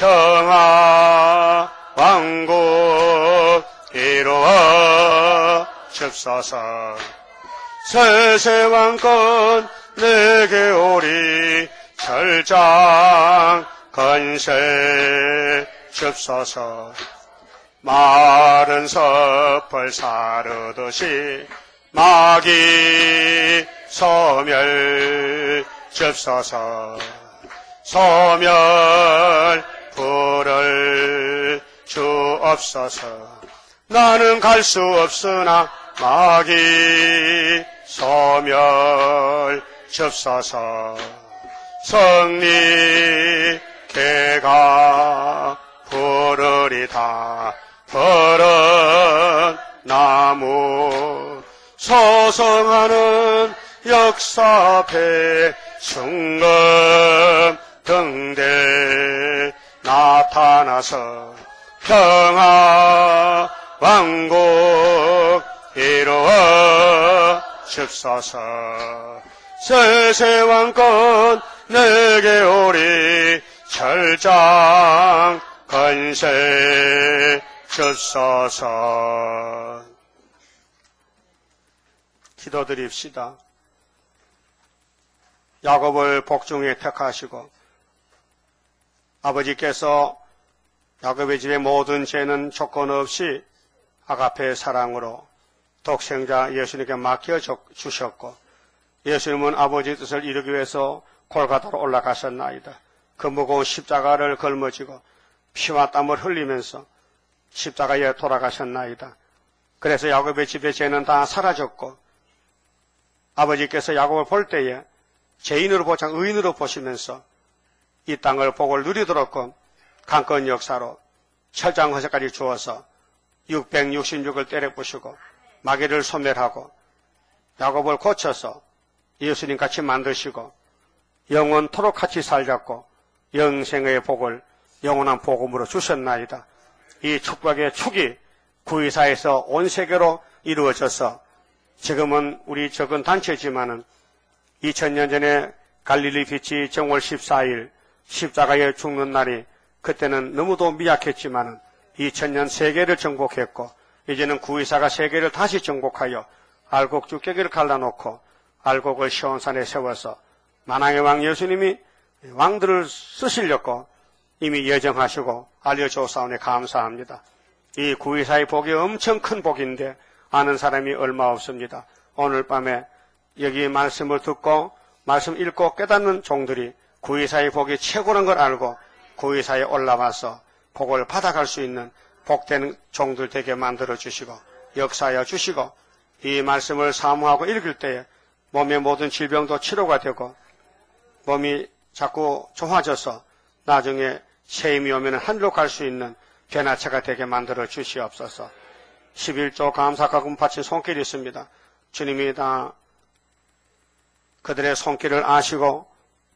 평화 왕국 이루어 줍소서. 세세 왕권 내게 오리. 철장 건세 줍소서. 마른 섭을 사르듯이 마기 소멸 줍소서. 소멸 불을 주옵소서. 나는 갈 수 없으나 마기 소멸 줍소서. 승리 개가 부르리다. 푸른 나무 소성하는 역사 앞에 순금등대 나타나서 평화 왕국 이루어 줍소서. 세세 왕권 내게 오리. 철장 건세 줍소서. 기도드립시다. 야곱을 복중에 택하시고 아버지께서 야곱의 집의 모든 죄는 조건 없이 아가페의 사랑으로 독생자 예수님께 맡겨주셨고 예수님은 아버지 뜻을 이루기 위해서 골고다로 올라가셨나이다. 그 무거운 십자가를 걸머지고 피와 땀을 흘리면서 십자가에 돌아가셨나이다. 그래서 야곱의 집의 죄는 다 사라졌고 아버지께서 야곱을 볼 때에 죄인으로 보지 않고 의인으로 보시면서 이 땅을 복을 누리도록 강권 역사로 철장허세까지 주어서 육백육십육을 때려부시고 마귀를 소멸하고 야곱을 고쳐서 예수님 같이 만드시고 영원토록 같이 살자고 영생의 복을 영원한 복음으로 주셨나이다. 이 축복의 축이 구이사에서 온 세계로 이루어져서 지금은 우리 적은 단체지만은 이천 년 전에 갈릴리 빛이 정월 십사일 십자가에 죽는 날이 그때는 너무도 미약했지만은 이천 년 세계를 정복했고 이제는 구이사가 세계를 다시 정복하여 알곡 죽게기를 갈라놓고 알곡을 시온산에 세워서 만왕의 왕 예수님이 왕들을 쓰시려고 이미 예정하시고 알려주사오니 감사합니다. 이 구이사의 복이 엄청 큰 복인데 아는 사람이 얼마 없습니다. 오늘 밤에 여기 말씀을 듣고 말씀 읽고 깨닫는 종들이 구이사의 복이 최고란 걸 알고 구이사에 올라와서 복을 받아갈 수 있는 복된 종들 되게 만들어 주시고 역사하여 주시고 이 말씀을 사모하고 읽을 때에 몸의 모든 질병도 치료가 되고 몸이 자꾸 좋아져서 나중에 새 힘이 오면 하늘로 갈 수 있는 변화체가 되게 만들어 주시옵소서. 십일조 감사가금 바친 손길이 있습니다. 주님이 다 그들의 손길을 아시고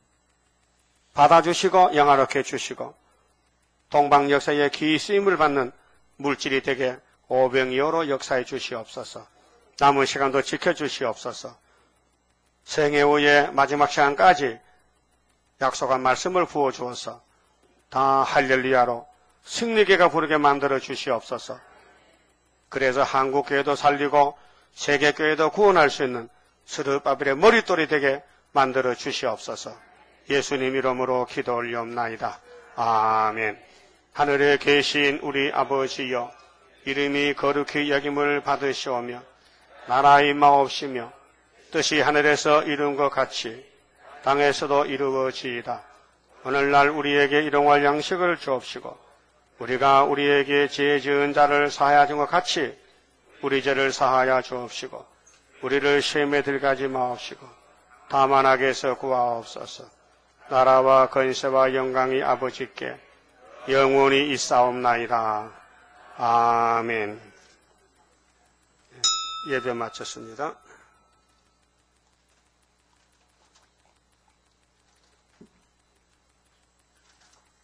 받아주시고 영화롭게 해주시고 동방 역사에 귀히 쓰임을 받는 물질이 되게 오병이어로 역사해 주시옵소서. 남은 시간도 지켜주시옵소서. 생애 후에 마지막 시간까지 약속한 말씀을 부어주어서 다 할렐루야로 승리계가 부르게 만들어 주시옵소서. 그래서 한국교회도 살리고 세계교회도 구원할 수 있는 스르바벨의 머릿돌이 되게 만들어 주시옵소서. 예수님 이름으로 기도 올리옵나이다. 아멘. 하늘에 계신 우리 아버지여, 이름이 거룩히 여김을 받으시오며 나라 임하옵시며 뜻이 하늘에서 이룬 것 같이 땅에서도 이루어지이다. 오늘날 우리에게 일용할 양식을 주옵시고 우리가 우리에게 죄 지은 자를 사하여 준 것 같이 우리 죄를 사하여 주옵시고 우리를 시험에 들어가지 마옵시고 다만 악에서 구하옵소서. 나라와 건세와 영광이 아버지께 영원히 있사옵나이다. 아멘. 예배 마쳤습니다.